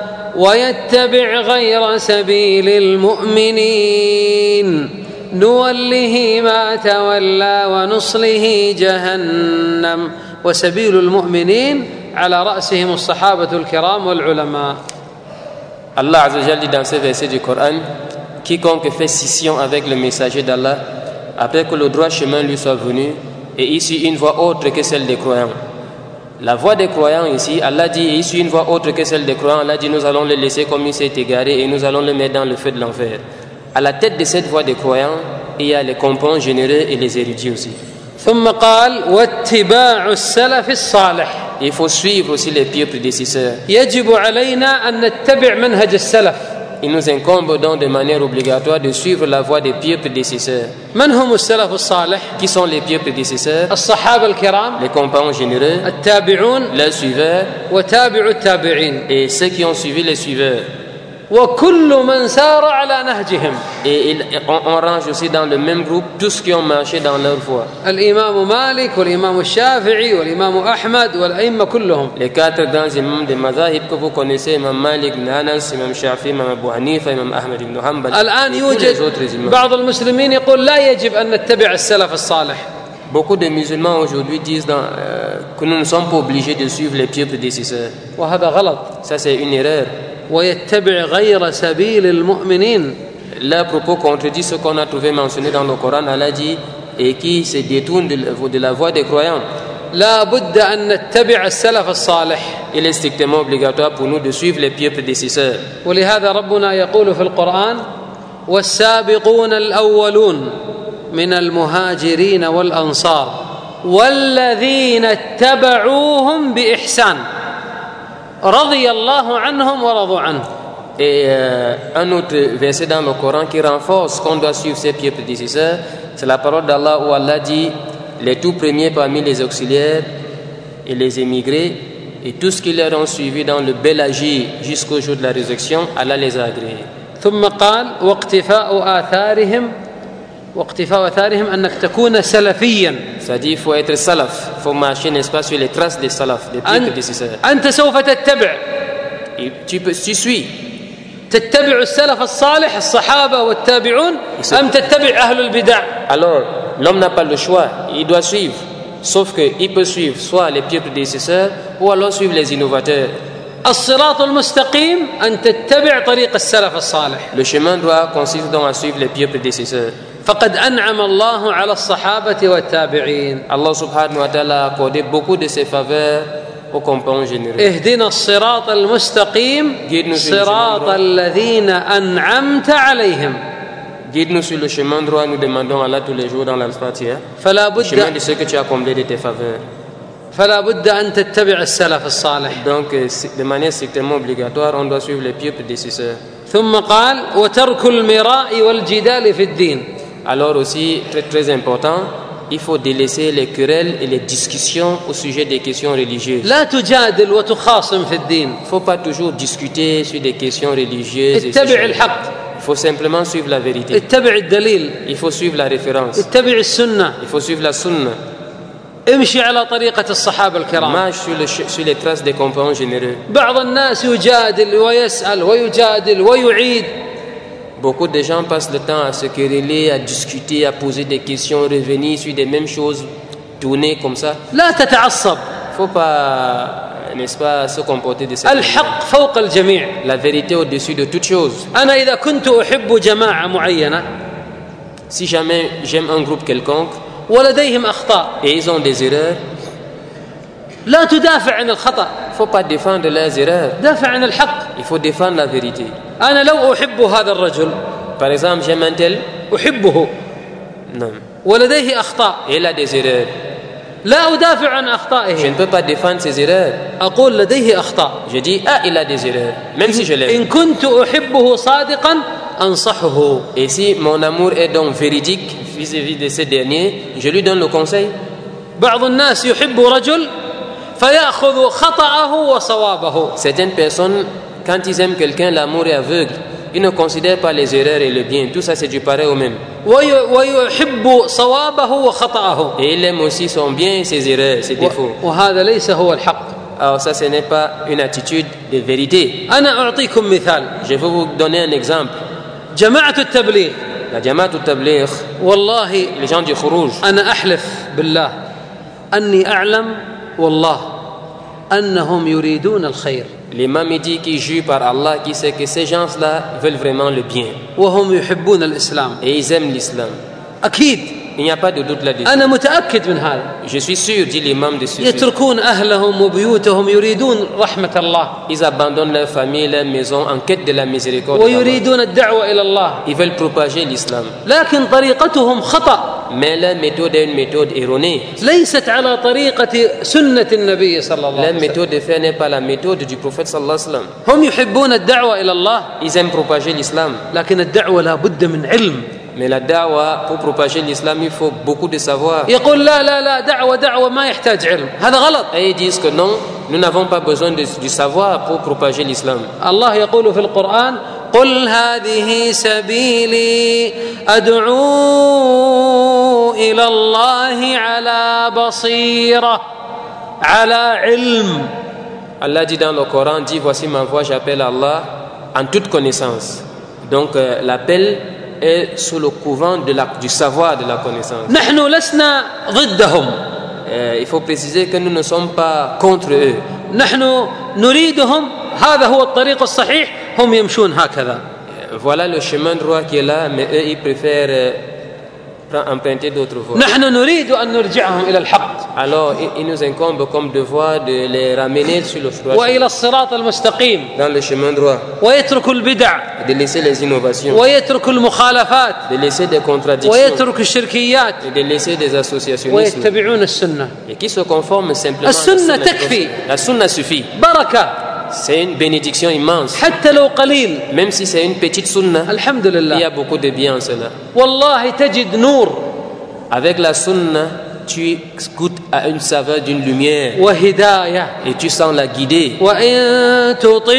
ويتبع غير سبيل المؤمنين نوله ما تولى ونصله جهنم وسبيل المؤمنين على رأسهم الصحابة الكرام والعلماء. Allah Azza wa Jalla dit dans ce verset du Coran: quiconque fait scission avec le messager d'Allah après que le droit chemin lui soit venu et il suit une voie autre que celle des croyants. La voie des croyants ici, Allah dit, il suit une voie autre que celle des croyants. Allah dit, nous allons le laisser comme il s'est égaré et nous allons le mettre dans le feu de l'enfer. À la tête de cette voie des croyants, il y a les compagnons généreux et les érudits aussi. ثم قال واتباع السلف الصالح. Il faut suivre aussi les pieux prédécesseurs. يجب علينا أن نتبع منهج السلف. Il nous incombe donc de manière obligatoire de suivre la voie des pieux prédécesseurs. من هم السلف الصالح؟ Qui sont les pieux prédécesseurs? الصحابة الكرام، Les compagnons généreux, التابعون، les suiveurs وتابع التابعين، et ceux qui ont suivi les suiveurs. وكل من سار على نهجهم. Et il, on, on range aussi dans le même groupe tous ceux qui ont marché dans leur voie. الإمام مالك والإمام الشافعي والإمام أحمد والأئمة كلهم. Les quatre grands imams des mazahib que vous connaissez, Imam Malik, Ibn Anas, Imam Shafi, Imam Abu Hanifa, Imam Ahmed ibn Hanbal. الآن يوجد بعض المسلمين يقول لا يجب أن نتبع السلف الصالح. Beaucoup de musulmans aujourd'hui disent dans, euh, que nous ne sommes pas obligés de suivre les pieux prédécesseurs. وهذا غلط. Ça c'est une erreur. ويتبع غير سبيل المؤمنين. Leur propos contredit ce qu'on a trouvé mentionné dans le Coran. Allah dit, et qui se détourne de, de la voie des croyants. لا بد أن نتبع السلف الصالح. Il est strictement obligatoire pour nous de suivre les pieux prédécesseurs. ولهذا ربنا يقول في القرآن والسابقون الأولون من المهاجرين والأنصار والذين اتبعوهم بإحسان رضي الله عنهم ورضوا عنه. Et euh, un autre verset dans le Coran qui renforce qu'on doit suivre ses pieux prédécesseurs, c'est la parole d'Allah où Allah dit: les tout premiers parmi les auxiliaires et les émigrés et tous ceux qui leur ont suivi dans le bel agir jusqu'au jour de la résurrection, Allah les a agréés. ثم قال واقتفاء آثارهم واقتفاء آثارهم أنك تكون سلفيا. C'est-à-dire il faut être salaf, il faut marcher, n'est-ce pas, sur les traces des salaf, des pieux prédécesseurs. أنت سوف تتبع. Et tu peux, tu suis. تتبع السلف الصالح الصحابة والتابعون أم تتبع أهل البدع؟ Alors, l'homme n'a pas le choix, il doit suivre. Sauf qu'il peut suivre soit les pieux prédécesseurs ou alors suivre les innovateurs. الصراط المستقيم أن تتبع طريق السلف الصالح. Le chemin droit consiste donc à suivre les pieux prédécesseurs. فقد أنعم الله على الصحابة والتابعين. Allah subhanahu wa ta'ala a accordé beaucoup de ses faveurs aux compagnons généreux. اهدنا الصراط المستقيم صراط الذين أنعمت عليهم. Guide-nous sur le chemin droit, nous demandons à Allah tous les jours dans l'Al-Fatiha. Le chemin de ceux que tu as comblés de tes faveurs. فلا بد أن تتبع السلف الصالح. Donc, de manière strictement obligatoire, on doit suivre les pieux prédécesseurs. ثم قال وترك المراء والجدال في الدين. Alors aussi, très très important, il faut délaisser les querelles et les discussions au sujet des questions religieuses. لا تجادل وتخاصم في الدين. Il ne faut pas toujours discuter sur des questions religieuses. اتبع الحق. Il faut simplement suivre la vérité. اتبع الدليل. Il faut suivre la référence. اتبع السنة. Il faut suivre la sunna. امشي على طريقة الصحابة الكرام. Marche sur, le, sur les traces des compagnons généreux. بعض الناس يجادل ويسأل ويجادل ويعيد. Beaucoup de gens passent le temps à se quereller, à discuter, à poser des questions, revenir sur des mêmes choses, tourner comme ça. لا تتعصب. Il ne faut pas, n'est-ce pas, se comporter de cette الحق manière. فوق الجميع. La vérité au-dessus de toute chose. أنا إذا كنت أحب جماعة معينة. Si jamais j'aime un groupe quelconque. ولديهم أخطاء. Et ils ont des erreurs. لا تدافع عن الخطأ. Il ne faut pas défendre leurs erreurs. دافع عن الحق. Il faut défendre la vérité. أنا لو أحب هذا الرجل. Par exemple, j'aime un tel. أحبه. Non. ولديه أخطاء. Et il a des erreurs. لا أدافع عن Je ne أخطائه، peux pas défendre ses erreurs. أقول لديه أخطاء. Je dis, ah, il a des erreurs, même si je إن l'aime. كنت أحبه صادقا أنصحه. Et si mon amour est donc véridique vis-à-vis de ces derniers, je lui donne le conseil. بعض الناس يحب رجل فيأخذ خطأه وصوابه. Certaines personnes, quand ils aiment quelqu'un, l'amour est aveugle. Ils ne considèrent pas les erreurs et le bien. Tout ça, c'est du pareil au même. وي- ويحب صوابه وخطأه. Et il aime aussi son bien, ses erreurs, ses défauts. وهذا ليس هو الحق. Alors ça, ce n'est pas une attitude de vérité. أنا أعطيكم مثال. Je vais vous donner un exemple. جماعة التبليغ La Jamaat al-Tabligh, والله les gens du Khurouj, أنا أحلف بالله أني أعلم والله أنهم يريدون الخير l'imam il dit qu'il jure par Allah, qui sait que ces gens-là veulent vraiment le bien. وهم يحبون الإسلام. Et ils aiment l'islam. أكيد Il n'y a pas de doute là-dessus. أنا متأكد من هذا. Je suis sûr, dit l'imam de ce يتركون أهلهم وبيوتهم يريدون رحمة الله Ils abandonnent leur famille, leur maison en quête de la miséricorde d'Allah. ويريدون الدعوة إلى الله، Ils veulent propager l'islam. لكن طريقتهم خطأ، Mais leur méthode est une méthode erronée. ليست على طريقة سنة النبي صلى الله Leur عليه وسلم. méthode de faire n'est pas la méthode du prophète sallallahu alayhi wa sallam. هم يحبون الدعوة إلى الله، Ils aiment propager l'islam. لكن الدعوة لا بد من علم. Mais la da'wa, pour propager l'islam, il faut beaucoup de savoir. يقول لا لا لا دعوة دعوة ما يحتاج علم، هذا غلط. Et ils disent que non, nous n'avons pas besoin de, du savoir pour propager l'islam. الله يقول في القرآن قل هذه سبيلي أدعو إلى الله على بصيرة على علم. Allah dit dans le Coran, dit voici ma voix, j'appelle Allah en toute connaissance. Donc euh, l'appel est sous le couvent de la, du savoir, de la connaissance. نحن لسنا ضدهم، Euh, il faut préciser que nous ne sommes pas contre eux. نحن نريدهم، هذا هو الطريق الصحيح، هم يمشون هكذا. Voilà le chemin droit qui est là, mais eux, ils préfèrent euh, prendre- emprunter d'autres voies. نحن نريد أن نرجعهم إلى الحق Alors, il, il nous incombe comme devoir de les ramener sur le droit, وإلى الصراط المستقيم، dans le chemin droit, ويترك البدع de laisser les innovations, ويترك المخالفات de laisser des contradictions, ويترك الشركيات et de laisser des associationnismes, ويتبعون السنة. et qui se conforment simplement à la السنة sunna. تكفي. La sunna suffit. بركة C'est une bénédiction immense. حتى لو قليل، Même si c'est une petite sunna, الحمد il y لله. a beaucoup de bien en cela. والله تجد نور Avec la sunna, tu goûtes à une saveur d'une lumière وهداية، et tu sens la guider. وإن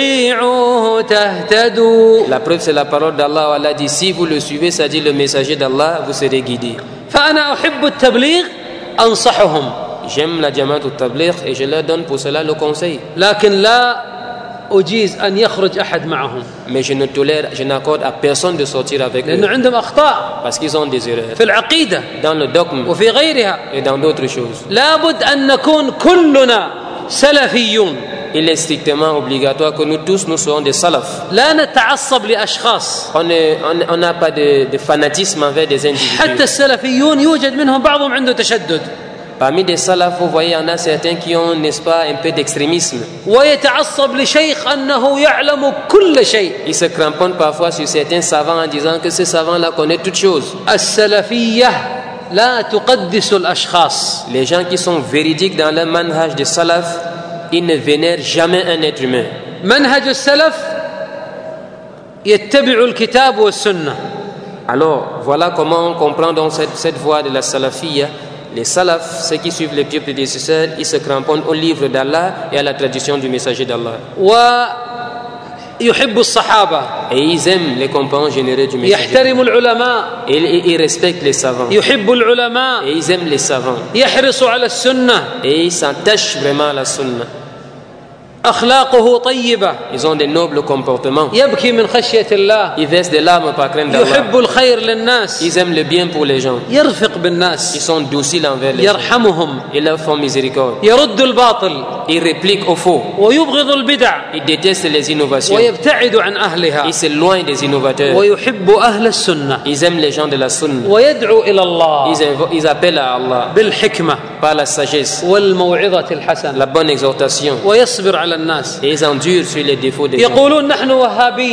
تطيعوه تهتدوا. La preuve, c'est la parole d'Allah. Allah dit, si vous le suivez, ça dit le messager d'Allah, vous serez guidés. فأنا أحب التبليغ أنصحهم، J'aime la Jamaat al-Tabligh et je leur donne pour cela le conseil. لكن لا أجيز أن يخرج أحد معهم، Mais je ne tolère, je n'accorde à personne de sortir avec لأنه eux عندهم أخطاء parce qu'ils ont des erreurs في العقيدة dans le dogme وفي غيرها. et dans d'autres choses. لابد أن نكون كلنا سلفيون، Il est strictement obligatoire que nous tous, nous soyons des salafs. لا نتعصب لأشخاص. On ne- on- on n'a pas de, de fanatisme envers des individus. حتى السلفيون يوجد منهم بعضهم عنده تشدد Parmi des salafs, vous voyez, il y en a certains qui ont, n'est-ce pas, un peu d'extrémisme. ويتعصب لشيخ أنه يعلم كل شيء. Ils se cramponnent parfois sur certains savants en disant que ce savant-là connaît toutes choses. السلفية لا تقدس الأشخاص، Les gens qui sont véridiques dans leur manhaj de salaf, ils ne vénèrent jamais un être humain. منهج السلف يتبع الكتاب والسنة. Alors, voilà comment on comprend donc cette, cette voie de la salafiyya. Les salafs, ceux qui suivent les pieux prédécesseurs, ils se cramponnent au livre d'Allah et à la tradition du messager d'Allah. ويحب الصحابة، Et ils aiment les compagnons généreux du messager. يحترم العلماء، Et ils, ils respectent les savants. يحب العلماء، Et ils aiment les savants. يحرص على السنة، Et ils s'attachent vraiment à la sunna. أخلاقه طيبة، Ils ont des nobles comportements. يبكي من خشية الله، Ils versent des larmes par crainte d'Allah. يحب الخير للناس، Ils aiment le bien pour les gens. يرفق Ils بالناس، sont dociles envers les gens. يرحمهم، Ils leur font miséricorde. يرد الباطل، Ils répliquent au faux. ويبغض البدع، Ils détestent les innovations. ويبتعد عن أهلها، Ils s'éloignent des innovateurs. ويحب أهل السنة، Ils aiment les gens de la sunna. ويدعو إلى الله Ils, invo- ils appellent à Allah بالحكمة par la sagesse, والموعظة الحسنة، la bonne exhortation. ويصبر على الناس. Et ils endurent sur les défauts des gens. يقولون نحن وهابية،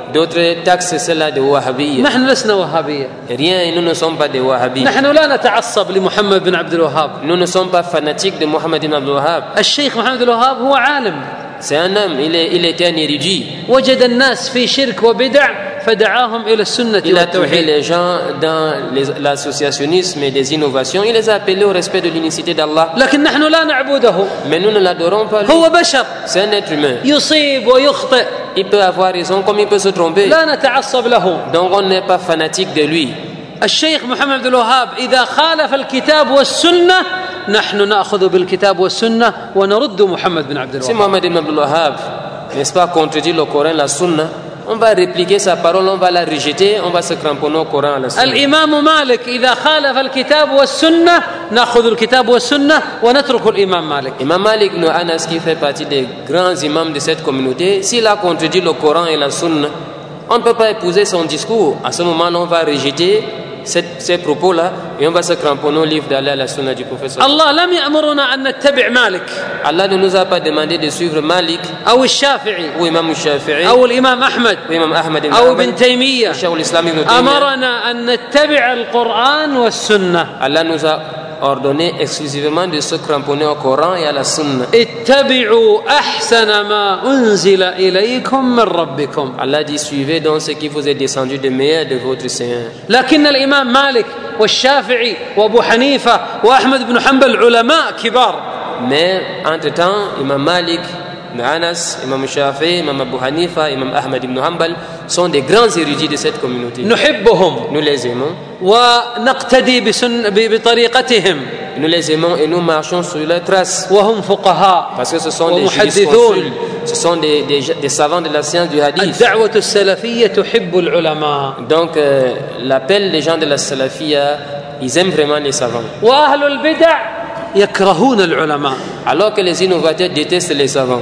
D'autres taxent cela de wahhabiyya. نحن لسنا وهابية. Rien, nous ne sommes pas des wahhabis. نحن لا نتعصب لمحمد بن عبد الوهاب. Nous ne sommes pas fanatiques de Mohammed ibn Abdul Wahhab. الشيخ محمد بن الوهاب هو عالم. C'est un homme, il, est, il était un érudit. وجد الناس في شرك وبدع فدعاهم إلى السنة Il a trouvé والتوحيد. les gens dans les, l'associationnisme et des innovations. Il les a appelés au respect de l'unicité d'Allah. لكن نحن لا نعبده. Mais nous ne l'adorons pas. Lui. هو بشر C'est un être humain. يصيب ويخطئ. Il peut avoir raison comme il peut se tromper. لا نتعصب له. Donc on n'est pas fanatique de lui. الشيخ محمد بن الوهاب إذا خالف الكتاب والسنة نحن نأخذ بالكتاب والسنة ونرد محمد بن عبد Si الوهاب. Mohammed ibn Abdul Wahhab, n'est-ce pas, contredit le Coran, la Sunna, on va répliquer sa parole, on va la rejeter, on va se cramponner au Coran, à la Sunna. الإمام مالك إذا خالف الكتاب والسنة نأخذ الكتاب والسنة ونترك الإمام مالك. Imam Malik ibn Anas, qui fait partie des grands imams de cette communauté, s'il a contredit le Coran et la Sunna, on ne peut pas épouser son discours. À ce moment-là, on va rejeter cette, ces propos-là et on va se cramponner au livre d'Allah, la Sunna du prophète. الله لم يأمرنا أن نتبع مالك Allah ne nous a pas demandé de suivre Malik أو الشافعي ou Imam Shafi'i أو الإمام أحمد ou Imam Ahmad ibn أو Hanbal, ابن تيمية. Shaykh al-Islam ibn Taymiyyah. أمرنا أن نتبع القرآن والسنة. Allah nous a ordonné exclusivement de se cramponner au Coran et à la Sunna. اتبعوا أحسن ما أنزل إليكم من ربكم. Allah dit suivez donc ce qui vous est descendu de meilleur de votre Seigneur. لكن الإمام مالك والشافعي وأبو حنيفة وأحمد بن حنبل علماء كبار. Mais entre-temps, Imam Malik, Ibn Anas, Imam Shafi'i, Imam Abu Hanifa, Imam Ahmad ibn Hanbal sont des grands érudits de cette communauté. نحبهم Nous les aimons. ونقتدي بسن بطريقتهم. Nous les aimons et nous marchons sur leurs traces. وهم فقهاء Parce que ce sont des ومحدثون. jurisconsultes, ce sont des, des, des savants de la science du hadith. الدعوة السلفية تحب العلماء. Donc, euh, l'appel des gens de la Salafiyya, ils aiment vraiment les savants. وأهل البدع يكرهون العلماء. Alors que les innovateurs détestent les savants.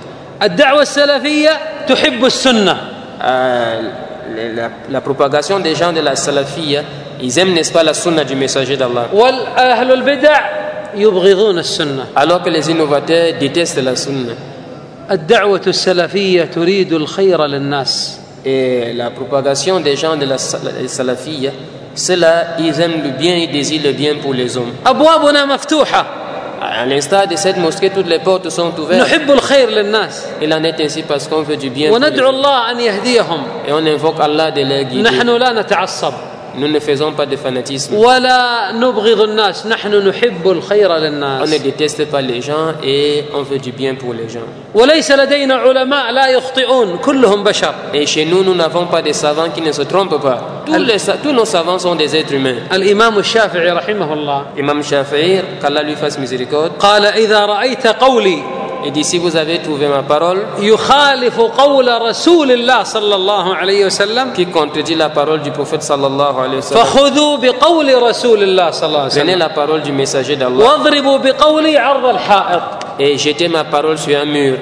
الدعوة السلفية تحب السنة. Euh, la, la propagation des gens de la Salafiyya, ils aiment, n'est-ce pas, la sunna du messager d'Allah. وأهل البدع يبغضون السنة. Alors que les innovateurs détestent la sunna. الدعوة السلفية تريد الخير للناس. Et la propagation des gens de la Salafiyya, ceux-là, ils aiment le bien, ils désirent le bien pour les hommes. أبوابنا مفتوحة. À l'instar de cette mosquée, toutes les portes sont ouvertes. نحب الخير للناس. Il en est ainsi parce qu'on veut du bien pour les وندعو hommes. الله أن يهديهم. Et on invoque Allah de les guider. نحن لا نتعصب Nous ne faisons pas de fanatisme. ولا نبغض الناس. نحن نحب الخير On ne للناس. déteste pas les gens et on veut du bien pour les gens. وليس لدينا علماء لا يخطئون. كلهم بشر. Et chez nous, nous n'avons pas des savants qui ne se trompent pas. Tous, les, tous nos savants sont des êtres humains. الإمام الشافعي رحمه الله Imam Shafi'i, qu'Allah lui fasse miséricorde, قال إذا رأيت قولي il dit si vous avez trouvé ma parole يخالف قول رسول الله صلى الله عليه وسلم qui contredit la parole du prophète sallallahu alayhi wa sallam, فخذوا بقول رسول الله صلى الله عليه prenez وسلم la parole du messager d'Allah واضربوا بقولي عرض الحائط. et jetez ma parole sur un mur.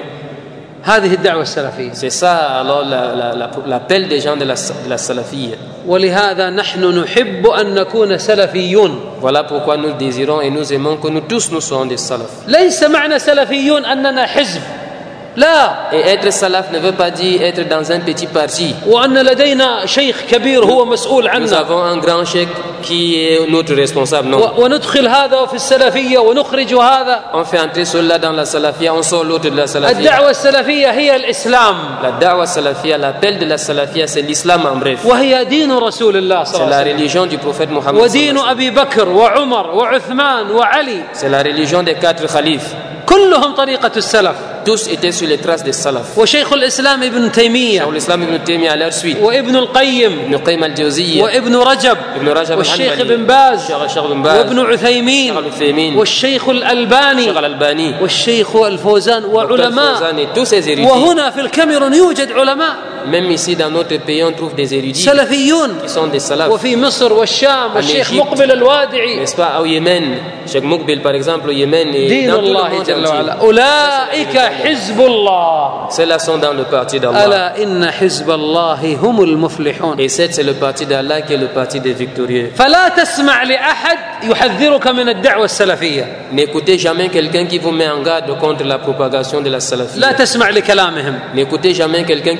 هذه الدعوة السلفية. C'est ça alors la- la- la- l'appel des gens de la, de la Salafiyya. ولهذا نحن نحب أن نكون سلفيون. Voilà pourquoi nous désirons et nous aimons que nous tous nous soyons des salafs. ليس معنى سلفيون أننا حزب. لا. Et être salaf ne veut pas dire être dans un petit parti. وأن لدينا شيخ كبير هو مسؤول Nous عنا. avons un grand cheikh qui est notre responsable. Non. و- وندخل هذا في السلفية ونخرج هذا. On fait entrer celui-là dans la salafia, on sort l'autre de la salafia. الدعوة السلفية هي الإسلام. La da'wa salafia, l'appel de la salafia, c'est l'islam en bref. وهي دين رسول الله صلى C'est الله la عليه وسلم. religion du prophète Mohammed. ودين أبي بكر وعمر وعثمان وعلي. C'est la religion des quatre khalifes. كلهم طريقة السلف. Tous étaient sur les traces des salafs. وشيخ الإسلام ابن تيمية L'islam ibn Taymiyyah à leur suite. وابن القيم Ibn Qayyim al-Jawziyya, وابن رجب Ibn Rajab والشيخ al-Hanbali, ابن باز Sheikh ibn Baz, وابن عثيمين Sheikh al-Uthaymin, والشيخ الألباني Sheikh al-Albani, والشيخ الفوزان وعلماء. Fawzan et tous ces érudits. وهنا في الكاميرون يوجد علماء Même ici dans notre pays, on trouve des érudits سلفيون. qui sont des salafs. وفي مصر والشام والشيخ Égypte. مقبل الوادعي. N'est-ce pas, au Yémen, Cheikh Moukbil par exemple, au Yémen et دين dans tout le الله monde جل entier. وعلا. أولئك حزب الله. Ceux-là sont dans le parti d'Allah. ألا إن حزب الله هم المفلحون. Et c'est c'est le parti d'Allah qui est le parti des victorieux. فلا تسمع لأحد يحذرك من الدعوة السلفية. N'écoutez jamais quelqu'un qui vous met en garde contre la propagation de la لا salafiyya. تسمع لكلامهم. N'écoutez jamais quelqu'un qui vous met en garde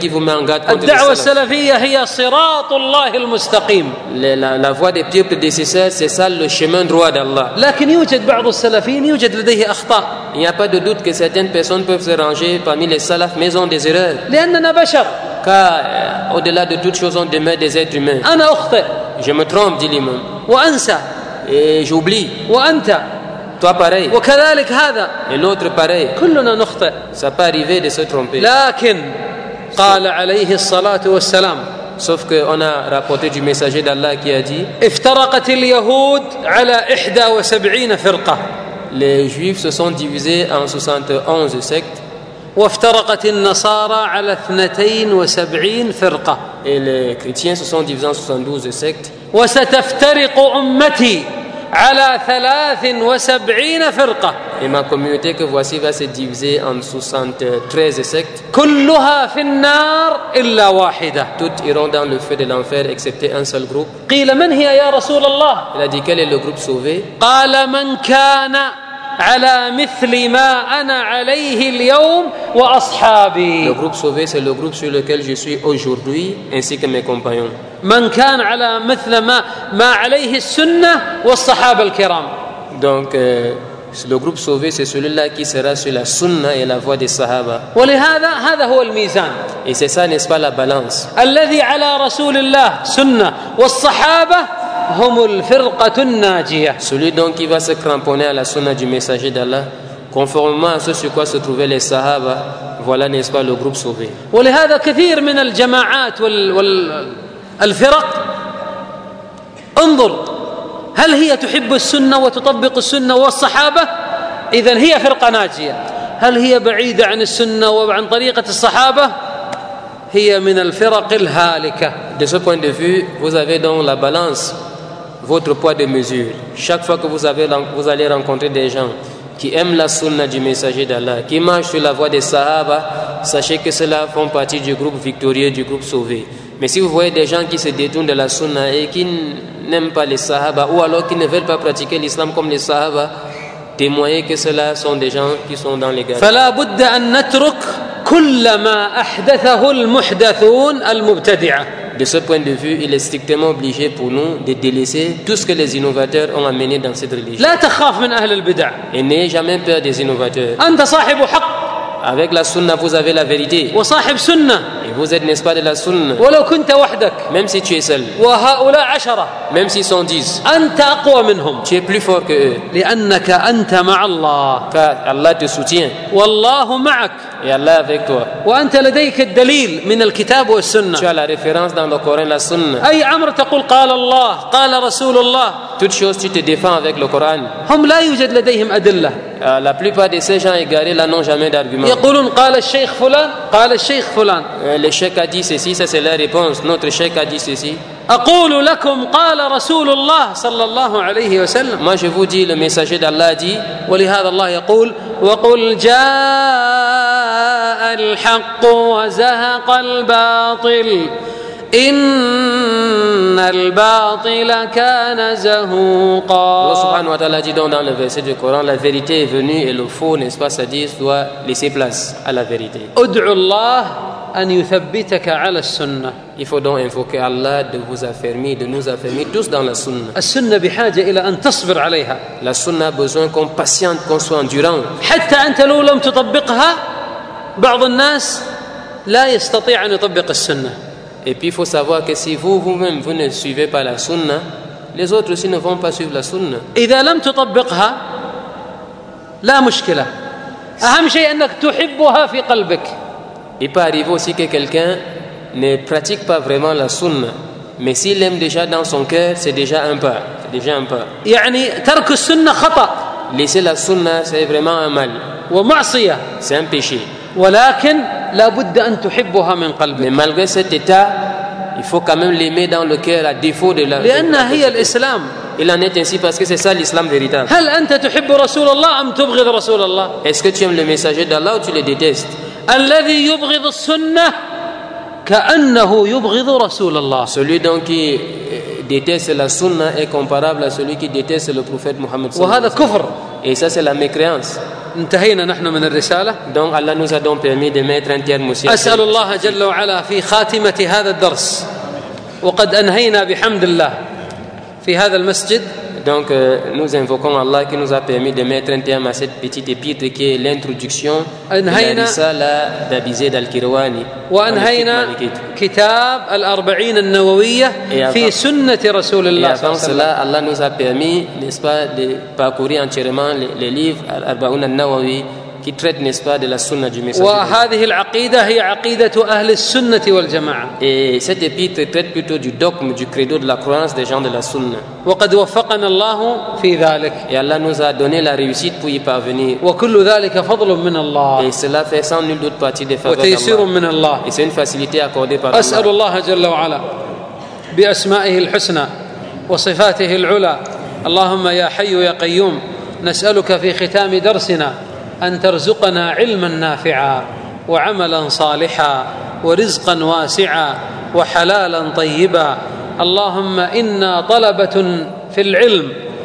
combattre contre الدعوة les salafs. السلفية هي صراط الله المستقيم. La, la, la voie des pieux prédécesseurs, c'est ça le chemin droit d'Allah. لكن يوجد بعض السلفيين يوجد لديه أخطاء. Il n'y a pas de doute que certaines personnes peuvent se ranger parmi les salafs, mais ils ont des erreurs. لأننا بشر. Car euh, au-delà de toute chose, on demeure des êtres humains. أنا أخطئ. Je me trompe, dit l'imam. وأنسى. Et j'oublie. وأنت. Toi pareil. وكذلك هذا. Et l'autre pareil. كلنا نخطئ. Ça peut arriver de se tromper. لكن قال عليه الصلاة والسلام. Sauf qu'on a rapporté du messager d'Allah qui a dit افترقت اليهود على إحدى وسبعين فرقة. les juifs se sont divisés en soixante et onze sectes. وافترقت النصارى على اثنتين وسبعين فرقة. Et les chrétiens se sont divisés en soixante-douze sectes. وستفترق أمتي على ثلاث وسبعين فرقة. Et ma communauté que voici va se diviser en soixante-treize sectes. كلها في النار إلا واحدة. Toutes iront dans le feu de l'enfer excepté un seul groupe. قيل من هي يا رسول الله؟ Il a dit quel est le groupe sauvé? قال من كان على مثل ما أنا عليه اليوم Le وأصحابي. groupe sauvé, c'est le groupe sur lequel je suis aujourd'hui ainsi que mes compagnons. من كان على مثل ما ما عليه السنة والصحابة الكرام. Donc euh, le groupe sauvé, c'est celui-là qui sera sur la sunna et la voie des sahaba. ولهذا هذا هو الميزان Et c'est ça, n'est-ce pas, la balance. الذي على رسول الله سنة والصحابة هم الفرقة الناجية. Celui donc qui va se cramponner à la sunna du messager d'Allah, conformément à ce sur quoi se trouvaient les sahaba, voilà, n'est-ce pas, le groupe sauvé. ولهذا كثير من الجماعات وال والفرق انظر هل هي تحب السنة وتطبق السنة والصحابة؟ إذن هي فرقة ناجية. هل هي بعيدة عن السنة وعن طريقة الصحابة؟ هي من الفرق الهالكة. De ce point de vue, vous avez donc la balance, votre poids de mesure. Chaque fois que vous, avez, vous allez rencontrer des gens qui aiment la sunna du messager d'Allah, qui marchent sur la voie des sahaba, sachez que ceux-là font partie du groupe victorieux, du groupe sauvé. Mais si vous voyez des gens qui se détournent de la sunna et qui n'aiment pas les sahaba, ou alors qui ne veulent pas pratiquer l'islam comme les sahaba, témoignez que ceux-là sont des gens qui sont dans les gars. فلا بد أن نترك كل ما أحدثه المحدثون المبتدعة. De ce point de vue, il est strictement obligé pour nous de délaisser tout ce que les innovateurs ont amené dans cette religion. لا تخاف من أهل البدع. Et n'ayez jamais peur des innovateurs. أنت صاحب حق. Avec la sunna, vous avez la vérité. وصاحب سنة. Et vous êtes, n'est-ce pas, de la sunna. ولو كنت وحدك. Même si tu es seul. وهؤلاء عشرة. Même s'ils sont dix. أنت أقوى منهم. Tu es plus fort que eux. لأنك أنت مع الله. Car Allah te soutient. والله معك. Et Allah avec toi. وأنت لديك الدليل من الكتاب والسنة. Tu as la référence dans le Coran, la sunna. أي أمر تقول قال الله قال رسول الله. Toute chose, tu te défends avec le Coran. هم لا يوجد لديهم أدلة. La plupart de ces gens égarés là n'ont jamais d'argument. يقولون قال الشيخ فلان قال الشيخ فلان. Le cheikh a dit ceci, ça c'est la réponse. Notre cheikh a dit ceci. أقول لكم قال رسول الله صلى الله عليه وسلم. Moi je vous dis, le messager d'Allah a dit. ولهذا الله يقول وقل جاء الحق وزهق الباطل إن الباطل كان زهوقا. Allah subhanahu wa ta'ala dit donc dans le verset du Coran, la vérité est venue et le faux, n'est-ce pas, c'est-à-dire doit laisser place à la vérité. ادعو الله أن يثبتك على السنة. Il faut donc invoquer Allah de vous affermir, de nous affermir tous dans la sunna. السنة بحاجة إلى أن تصبر عليها. La sunna a besoin qu'on patiente, qu'on soit endurant. حتى أنت لو لم تطبقها بعض الناس لا يستطيع أن يطبق السنة. Et puis il faut savoir que si vous, vous-même, vous ne suivez pas la sunna, les autres aussi ne vont pas suivre la sunna. إذا لم تطبقها لا مشكلة. أهم شيء أنك تحبها في قلبك. Il peut arriver aussi que quelqu'un ne pratique pas vraiment la sunna, mais s'il aime déjà dans son cœur, c'est déjà un pas, c'est déjà un pas. يعني ترك السنة خطأ. Laisser la sunna, c'est vraiment un mal. ومعصية. C'est un péché. ولكن لا بد أن تحبها من قلبك. Mais malgré cet état, il faut quand même l'aimer dans le cœur à défaut de la. لأنها هي الإسلام. Il en est ainsi parce que c'est ça l'islam véritable. هل أنت تحب رسول الله أم تبغض رسول الله؟ Est-ce que tu aimes le messager d'Allah ou tu le détestes? الذي يبغض السنة كأنه يبغض رسول الله. Celui donc qui déteste la sunna est comparable à celui qui déteste le prophète Mohammed. وهذا كفر. Et ça c'est la mécréance. انتهينا نحن من الرسالة. Donc Allah nous a donc permis de mettre un terme aussi. أسأل الله جل وعلا في خاتمة هذا الدرس وقد أنهينا بحمد الله في هذا المسجد. Donc euh, nous invoquons Allah qui nous a permis de mettre un terme à cette petite épître qui est l'introduction de la Risala d'Abi Zayd al-Qirawani. وأنهينا كتاب الأربعين النووية في سنة رسول الله صلى الله عليه وسلم. Cela, Allah nous a permis, n'est-ce pas, de parcourir entièrement les, les livres al-Arba'un an-Nawawi qui traite, n'est-ce pas, de la sunna du messager. وهذه العقيدة هي عقيدة أهل السنة والجماعة. Et cette épître traite plutôt du dogme, du credo de la croyance des gens de la sunna. وقد وفقنا الله في ذلك. Et Allah nous a donné la réussite pour y parvenir. وكل ذلك فضل من الله. Et cela fait sans nul doute partie des faveurs وتيسير من الله. Et c'est une facilité accordée par Allah. أسأل الله جل وعلا بأسمائه الحسنى وصفاته العلى اللهم يا حي يا قيوم نسألك في ختام درسنا أن ترزقنا علما نافعا وعملا صالحا ورزقا واسعا وحلالا طيبا. اللهم إنا طلبة في العلم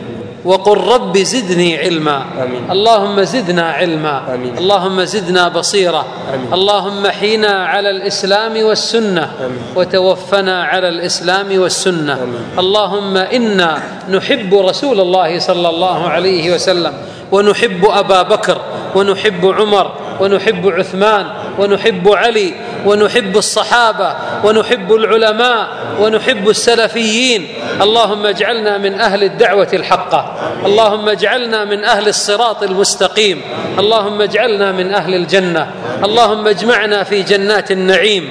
وقل رب زدني علما. آمين. اللهم زدنا علما. آمين. اللهم زدنا بصيرة. آمين. اللهم حينا على الإسلام والسنة. آمين. وتوفنا على الإسلام والسنة. آمين. اللهم إنا نحب رسول الله صلى الله عليه وسلم ونحب أبا بكر ونحب عمر ونحب عثمان ونحب علي ونحب الصحابة ونحب العلماء ونحب السلفيين. اللهم اجعلنا من أهل الدعوة الحقة. اللهم اجعلنا من أهل الصراط المستقيم. اللهم اجعلنا من أهل الجنة. اللهم اجمعنا في جنات النعيم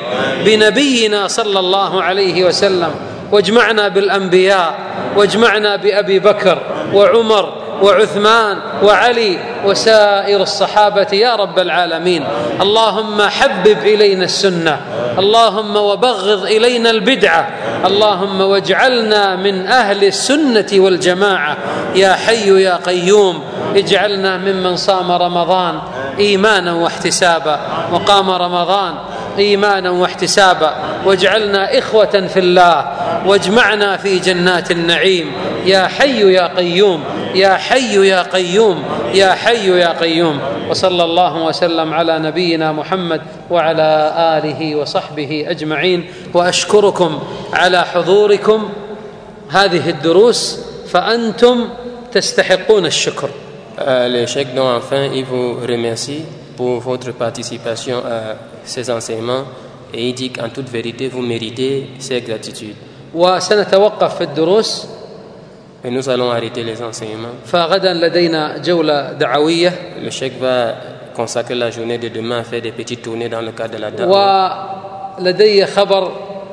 بنبينا صلى الله عليه وسلم واجمعنا بالأنبياء واجمعنا بأبي بكر وعمر وعثمان وعلي وسائر الصحابة يا رب العالمين. اللهم حبب إلينا السنة. اللهم وبغض إلينا البدعة. اللهم واجعلنا من أهل السنة والجماعة يا حي يا قيوم. اجعلنا ممن صام رمضان إيمانا واحتسابا وقام رمضان إيمانا واحتسابا واجعلنا إخوة في الله واجمعنا في جنات النعيم يا حي يا قيوم يا حي يا قيوم يا حي يا قيوم. وصلى الله وسلم على نبينا محمد وعلى آله وصحبه أجمعين. وأشكركم على حضوركم هذه الدروس فأنتم تستحقون الشكر. Le cheikh donc enfin il vous remercie pour votre participation à ces enseignements et il dit qu'en toute vérité vous méritez ces gratitudes. وسنتوقف في الدروس. Et nous allons arrêter les enseignements. فغدا لدينا جولة دعوية. Le cheikh va consacrer la journée de demain à faire des petites tournées dans le cadre de la da'wah. ولدي خبر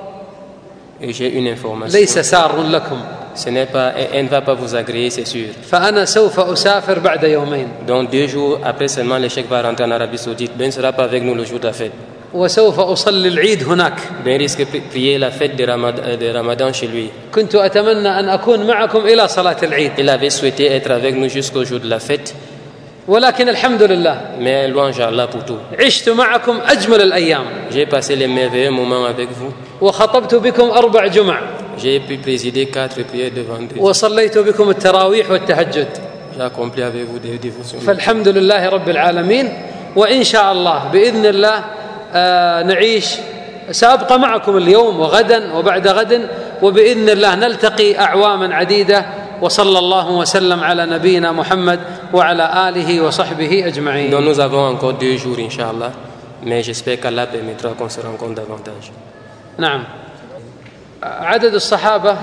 Et j'ai une information. ليس سار لكم. Ce n'est pas, elle ne va pas vous agréer, c'est sûr. فأنا سوف أسافر بعد يومين. Donc deux jours après seulement le cheikh va rentrer en Arabie Saoudite. Ben ne sera pas avec nous le jour de la fête. وسوف أصلي العيد هناك. Ben risque de prier la fête de Ramadan, de Ramadan chez lui. كنت أتمنى أن أكون معكم إلى صلاة العيد. Il avait souhaité être avec nous jusqu'au jour de la fête. ولكن الحمد لله. Mais louange à Allah pour tout. عشت معكم أجمل الأيام. J'ai passé les merveilleux moments avec vous. وخطبت بكم أربع جمع. J'ai pu présider quatre prières de vendredi. وصليت بكم التراويح والتهجد. J'ai accompli avec vous des dévotions. فالحمد لله رب العالمين. وإن شاء الله بإذن الله آه نعيش. سأبقى معكم اليوم وغدا وبعد غد وبإذن الله نلتقي أعواما عديدة. وصلى الله وسلم على نبينا محمد وعلى آله وصحبه أجمعين. Donc nous avons encore deux jours Inch'Allah, mais j'espère qu'Allah permettra qu'on se rencontre davantage. نعم. عدد الصحابة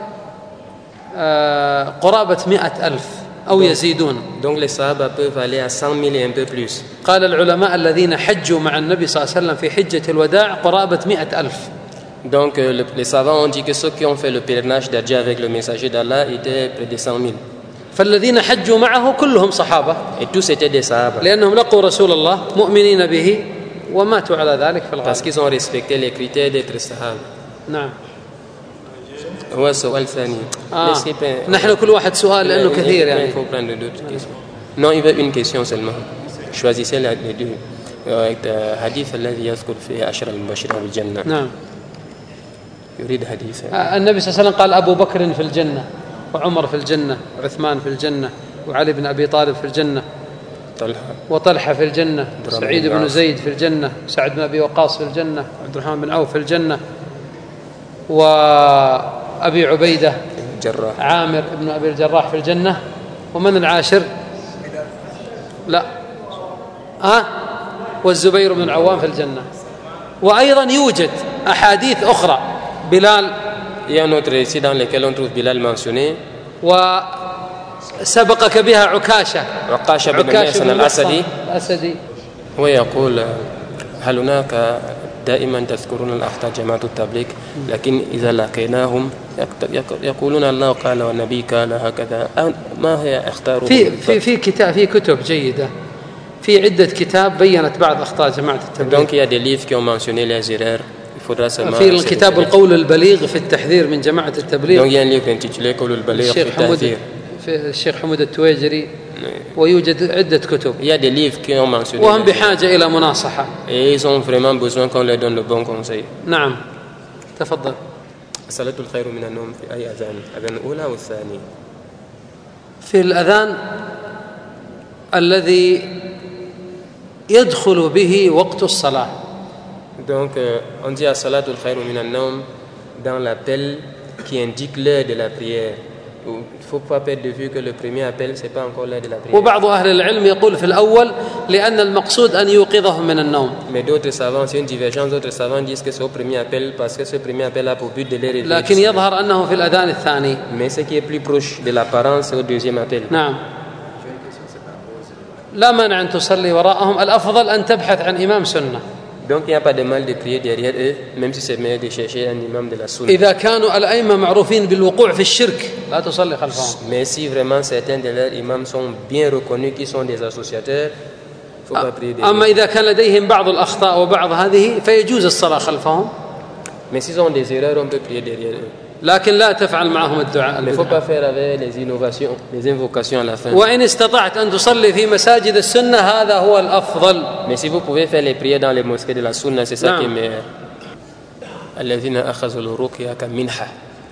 قرابة مئة ألف أو يزيدون. Donc les sahaba peuvent aller à cent mille et un peu plus. قال العلماء الذين حجوا مع النبي صلى الله عليه وسلم في حجة الوداع قرابة مئة ألف. Donc le, les savants ont dit que ceux qui ont fait le pèlerinage d'Hajj avec le messager d'Allah étaient près de cent mille. فالذين حجوا معه كلهم صحابة. Et tous étaient des sahaba. لأنهم لقوا رسول الله مؤمنين به وماتوا على ذلك في الغالب. Parce qu'ils ont respecté les critères d'être sahaba. نعم. هو السؤال الثاني. آه. نحن كل واحد سؤال لأنه كثير يعني. Il faut prendre d'autres questions. Non, il veut une question seulement. Choisissez les deux. حديث الذي يذكر في عشر المبشرين بالجنة. نعم. يريد حديث. النبي صلى الله عليه وسلم قال أبو بكر في الجنة وعمر في الجنة وعثمان في الجنة وعلي بن أبي طالب في الجنة. وطلحة في الجنة، سعيد بن زيد في الجنة، سعد بن أبي وقاص في الجنة، عبد الرحمن بن عوف في الجنة، وأبي عبيدة الجراح عامر بن أبي الجراح في الجنة. ومن العاشر؟ لا ها أه؟ والزبير بن العوام في الجنة. وأيضا يوجد أحاديث أخرى بلال، il y a un autre récit dans lequel on trouve Bilal mentionné, وسبقك بها عكاشة عكاشة بن محصن الأسدي الأسدي ويقول هل هناك دائما تذكرون الأخطاء جماعة التبليغ لكن إذا لقيناهم يقولون الله قال والنبي قال هكذا، ما هي أخطاء؟ في في في كتاب في كتب جيدة، في عدة كتاب بينت بعض أخطاء جماعة التبليغ. Donc il y a des livres qui ont mentionné les erreurs. Il faudra seulement في الكتاب القول البليغ في التحذير من جماعة التبليغ. Donc il y a un livre intitulé قول البليغ في التحذير في الشيخ حمود التويجري. ويوجد عدة كتب. Il y a des livres qui ont mentionné. وهم بحاجة إلى مناصحة. Et ils ont vraiment besoin qu'on leur donne le bon conseil. نعم. تفضل. صلاة الخير من النوم في أي أذان؟ أذان الأولى أو الثانية؟ في الأذان الذي يدخل به وقت الصلاة. Donc on dit à Salatul Khair min an-Nawm dans l'appel qui indique l'heure de la prière. Il ne faut pas perdre de vue que le premier appel c'est pas encore l'heure de la prière. وبعض أهل العلم يقول في الأول لأن المقصود أن يوقظهم من النوم. Mais d'autres savants, c'est une divergence, d'autres savants disent que c'est au premier appel parce que ce premier appel a pour but de les réveiller. لكن يظهر أنه في الأذان الثاني. Mais ce qui est plus proche de l'apparence c'est au deuxième appel. نعم. لا مانع أن تصلي وراءهم، الأفضل أن تبحث عن إمام سنة. Donc il n'y a pas de mal de prier derrière eux, même si c'est mieux de chercher un imam de la sunna. إذا كانوا الأئمة معروفين بالوقوع في الشرك لا تصلي خلفهم. Mais si vraiment certains de leurs imams sont bien reconnus qu'ils sont des associateurs, il ne faut pas prier derrière eux. أما إذا كان لديهم بعض الأخطاء وبعض هذه فيجوز الصلاة خلفهم. Mais s'ils ont des erreurs, on peut prier derrière eux. لكن لا تفعل معهم الدعاء. Il ne faut pas faire avec les innovations, les invocations à la fin. وإن استطعت أن تصلي في مساجد السنة هذا هو الأفضل. Mais si vous pouvez faire les prières dans les mosquées de la sunna, c'est ça qui est meilleur. الذين أخذوا الرقية كمنحة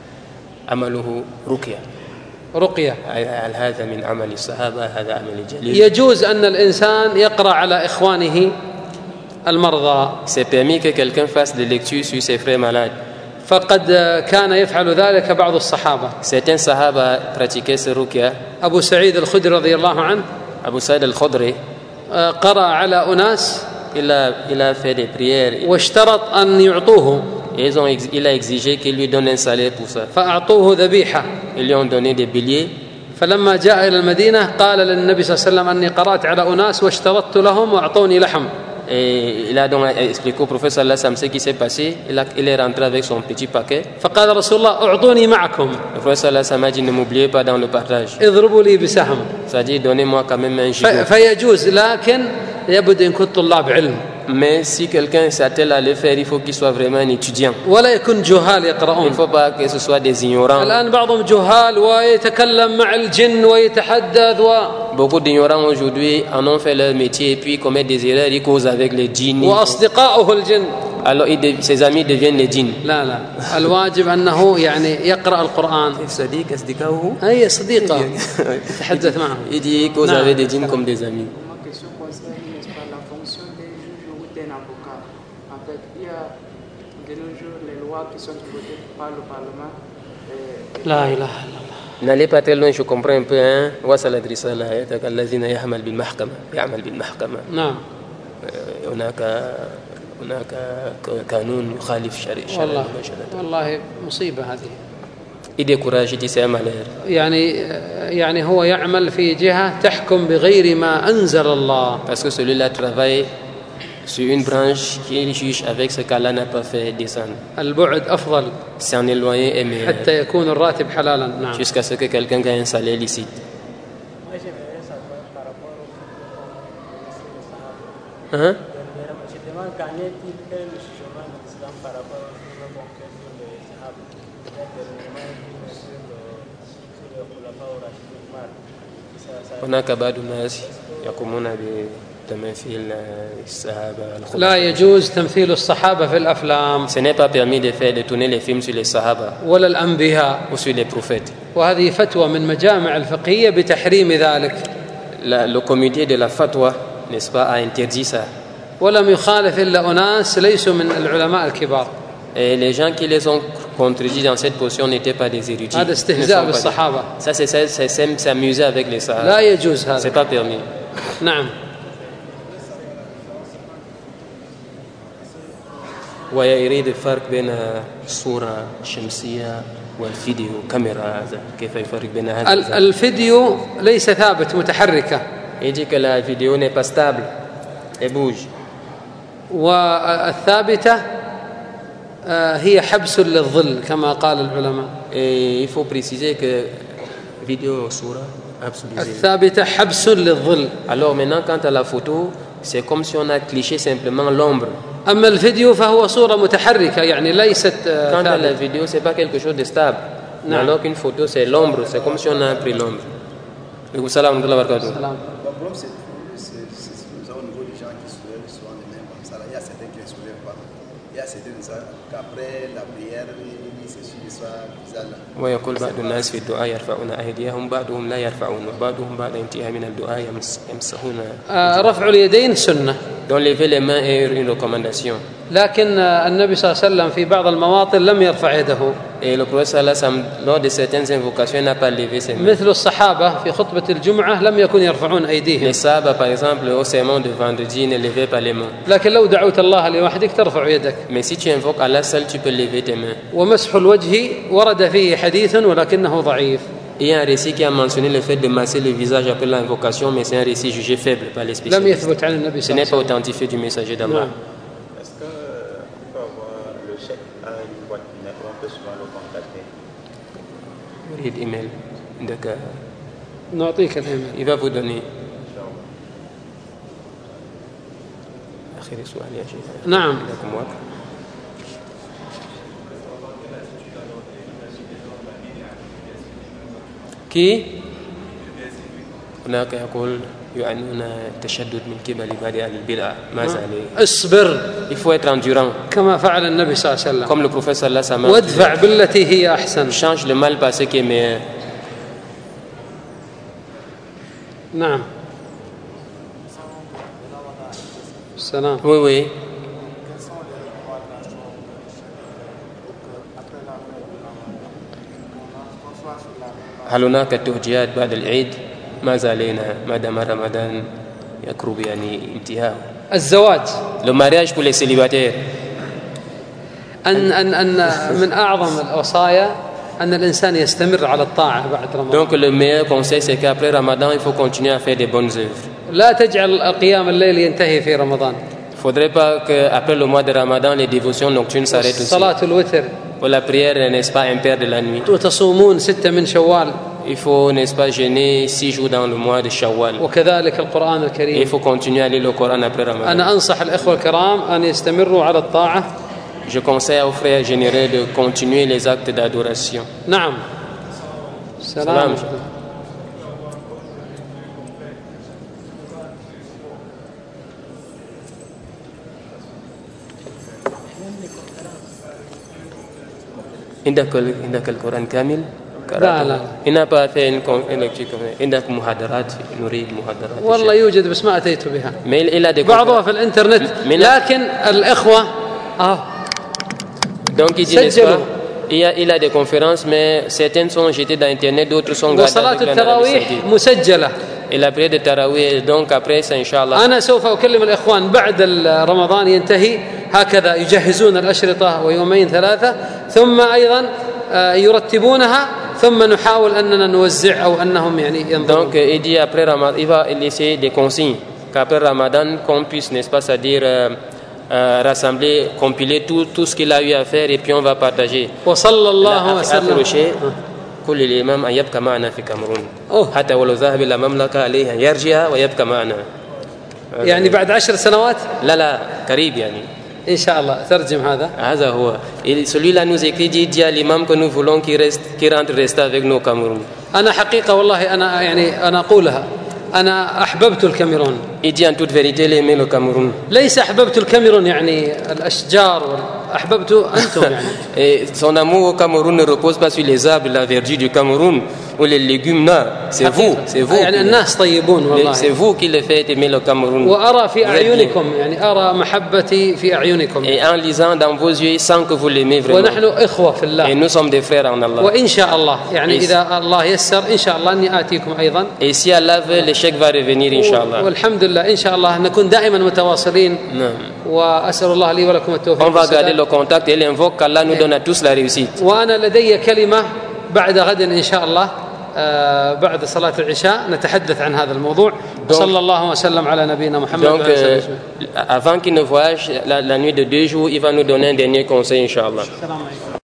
عمله رقية. رقية. هذا من عمل الصحابة، هذا عمل الجليل. يجوز أن الإنسان يقرأ على إخوانه المرضى. C'est permis que quelqu'un fasse des lectures sur ses frères malades. فقد كان يفعل ذلك بعض الصحابة. Certains sahaba pratiquaient ce ruqya. أبو سعيد الخدري رضي الله عنه. Abu Sa'id al-Khudri. قرأ على أناس. Il a il a fait des prières. واشترط أن يعطوه. Et ils ont il a exigé qu'il lui donne un salaire pour ça. فأعطوه ذبيحة. Ils lui ont donné des béliers. فلما جاء إلى المدينة قال للنبي صلى الله عليه وسلم أني قرأت على أناس واشترطت لهم وأعطوني لحم. Et il a donc expliqué au prophète sallallahu alayhi wa sallam ce qui s'est passé. Il, a, il est rentré avec son petit paquet. فقال رسول الله أعطوني معكم. Le prophète sallallahu alayhi wa sallam a dit ne m'oubliez pas dans le partage. اضربوا لي بسهم. C'est-à-dire donnez-moi quand même un gigot. فيجوز لكن يبدو إن كنت طلاب علم. Mais si quelqu'un s'attelle à le faire, il faut qu'il soit vraiment un étudiant. ولا يكون جهال يقرؤون. Il ne faut pas que ce soit des ignorants. الآن بعضهم جهال ويتكلم مع الجن ويتحدث و. Beaucoup d'ignorants aujourd'hui en ont fait leur métier et puis ils commettent des erreurs, ils causent avec les djinns. وأصدقاؤه الجن. Alors ses amis deviennent les djinns. لا لا الواجب أنه يعني يقرأ القرآن. صديق أصدقائه. أي صديقه يتحدث معهم. Il dit il cause avec des djinns comme des amis. لا إله إلا الله. N'allez pas très loin, je comprends un peu hein. وصل الرسالة يتك الذين يعمل بالمحكمة يعمل بالمحكمة. نعم. هناك هناك قانون يخالف شرع والله والله مصيبة هذه. Il décourage, il dit c'est un malheur. يعني يعني هو يعمل في جهة تحكم بغير ما أنزل الله. Parce que celui-là travaille sur une branche qui juge avec ce qu'Allah n'a pas fait descendre. البعد أفضل. S'en éloigner est meilleur. حتى يكون الراتب حلالا. نعم. Jusqu'à ce que quelqu'un gagne un salaire licite. Hein? هناك بعض الناس يقومون بتمثيل الصحابة. لا يجوز تمثيل الصحابة في الأفلام. Ce n'est pas permis de faire de tourner les films sur les sahaba. ولا الأنبياء. Ou sur les prophètes. وهذه فتوى من مجامع الفقهية بتحريم ذلك. la, le comité de la fatwa, n'est-ce pas, a interdit ça. ولم يخالف إلا أناس ليسوا من العلماء الكبار. Et les gens qui les ont contredits dans cette position n'étaient pas des érudits. هذا استهزاء بالصحابة. Ça c'est ça, c'est s'amuser avec les sahaba. لا يجوز هذا. C'est pas permis. نعم. ويريد الفرق بين الصورة الشمسية والفيديو كاميرا هذا كيف يفرق بين هذا؟ الفيديو ليس ثابت متحركة. Il dit que la vidéo n'est pas stable et bouge. والثابتة هي حبس للظل كما قال العلماء. Et il faut préciser que vidéo صورة الثابتة حبس للظل. Alors maintenant quant à la photo, c'est comme si on a cliché simplement l'ombre. أما الفيديو فهو صورة متحركة يعني ليست ثابتة. Quant à la vidéo, c'est pas quelque chose de stable. Non. Alors qu'une photo, c'est l'ombre, c'est comme si on a pris l'ombre. Le salam de la barakatuh. Le problème, c'est au niveau des gens qui soulèvent souvent les mains comme ça. Là. Il y a certains qui ne soulèvent pas. Il y a certains qu'après la prière, ils se suivent ça, bizarre. ويقول بعض الناس في الدعاء يرفعون أيديهم بعضهم لا يرفعون وبعضهم بعد انتهاء من الدعاء يمسحون. رفع اليدين سنة. Donc lever les mains est une recommandation. لكن النبي صلى الله عليه وسلم في بعض المواطن لم يرفع يده. Et le prophète sallallahu alayhi wa sallam lors de certaines invocations n'a pas levé ses mains. مثل الصحابة في خطبة الجمعة لم يكن يرفعون أيديهم. Les sahaba par exemple au sermon de vendredi ne levaient pas les mains. لكن لو دعوت الله لوحدك ترفع يدك. Mais si tu invoques Allah seul, tu peux lever tes mains. ومسح الوجه ورد فيه حديث ولكنه ضعيف. Il y a un récit qui a mentionné le fait de masser le visage après l'invocation, mais c'est un récit jugé faible par les spécialistes. Ce n'est pas authentifié du messager d'Allah. Est-ce qu'on peut avoir le chèque à une boîte lettre, on peut souvent le contacter? Read email. D'accord. نعطيك الإيميل. Il va vous donner. آخر سؤال يا شيخ. نعم. كي هناك يقول يعنون التشدد من قبل بعض أهل البدع ماذا عليه؟ اصبر. Il faut être endurant. كما فعل النبي صلى الله عليه وسلم. Comme le prophète sallallahu alayhi wa sallam. وادفع بالتي هي أحسن. Change le mal par ce qui est meilleur. نعم. السلام. Oui oui. هل هناك توجيهات بعد العيد؟ ماذا علينا ما دام رمضان يقرب يعني انتهاء؟ الزواج. Le mariage pour les célibataires. أن أن أن من أعظم الوصايا أن الإنسان يستمر على الطاعة بعد رمضان. Donc le meilleur conseil c'est qu'après Ramadan il faut continuer à faire des bonnes œuvres. لا تجعل قيام الليل ينتهي في رمضان. Il ne faudrait pas qu'après le mois de Ramadan les dévotions nocturnes s'arrêtent aussi. صلاة الوتر. Pour la prière n'est-ce pas impair de la nuit. وتصومون ستة من شوال. Il faut n'est-ce pas jeûner six jours dans le mois de Shawwal. وكذلك القرآن الكريم. Il faut continuer à lire le Coran après Ramadan. أنا أنصح الإخوة الكرام أن يستمروا على الطاعة. Je conseille aux frères généraux de continuer les actes d'adoration. نعم. سلام. عندك عندك القرآن كامل؟ لا لا. Il n'a pas fait une lecture. عندك محاضرات نريد محاضرات. والله يوجد بس ما أتيت بها. Mais il a des بعضها في الإنترنت. لكن الإخوة آه. Donc il dit n'est-ce pas? Il y a il a des conférences mais certaines sont jetées dans internet, d'autres sont gardées. وصلاة التراويح مسجلة. Et la prière de tarawih donc après ça inchallah. أنا سوف أكلم الإخوان بعد رمضان ينتهي هكذا يجهزون الأشرطة ويومين ثلاثة ثم أيضا يرتبونها ثم نحاول أننا نوزع أو أنهم يعني ينظرون. Donc il dit après Ramadan il va laisser des consignes qu'après Ramadan qu'on puisse n'est-ce pas c'est-à-dire euh, euh, rassembler compiler tout tout ce qu'il a eu à faire et puis on va partager. وصلى الله وسلم. كل الإمام أن يبقى معنا في كاميرون حتى ولو ذهب إلى مملكة عليه أن يرجع ويبقى معنا. يعني بعد عشر سنوات؟ لا لا قريب يعني. إن شاء الله ترجم هذا. هذا هو. Celui-là nous écrit dit dit à l'imam que nous voulons qu'il reste qu'il rentre rester avec nous au Cameroun. أنا حقيقة والله أنا يعني أنا أقولها أنا أحببت الكاميرون. Il dit en toute vérité il aimait le Cameroun. ليس أحببت الكاميرون يعني الأشجار أحببت أنتم يعني. Et son amour au Cameroun ne repose pas sur les arbres, la verdure du Cameroun, ou les légumes, non, c'est vous, c'est vous. يعني الناس طيبون والله. C'est vous qui le faites aimer le Cameroun. وأرى في أعينكم يعني أرى محبتي في أعينكم. Et en lisant dans vos yeux, sans que vous l'aimez vraiment. ونحن إخوة في الله. Et nous sommes des frères en Allah. وإن شاء الله يعني إذا الله يسر إن شاء الله إني آتيكم أيضا. Et si Allah veut, le chèque va revenir Inch'Allah. والحمد لله إن شاء الله نكون دائما متواصلين. وأسأل الله لي ولكم التوفيق. On va garder le contact et l'invoque qu'Allah nous donne à tous la réussite. وأنا لدي كلمة بعد غد إن شاء الله بعد صلاة العشاء نتحدث عن هذا الموضوع. صلى الله وسلم على نبينا محمد. Donc, euh, avant qu'il ne voyage la, la nuit de deux jours, il va nous donner un dernier conseil, Inch'Allah.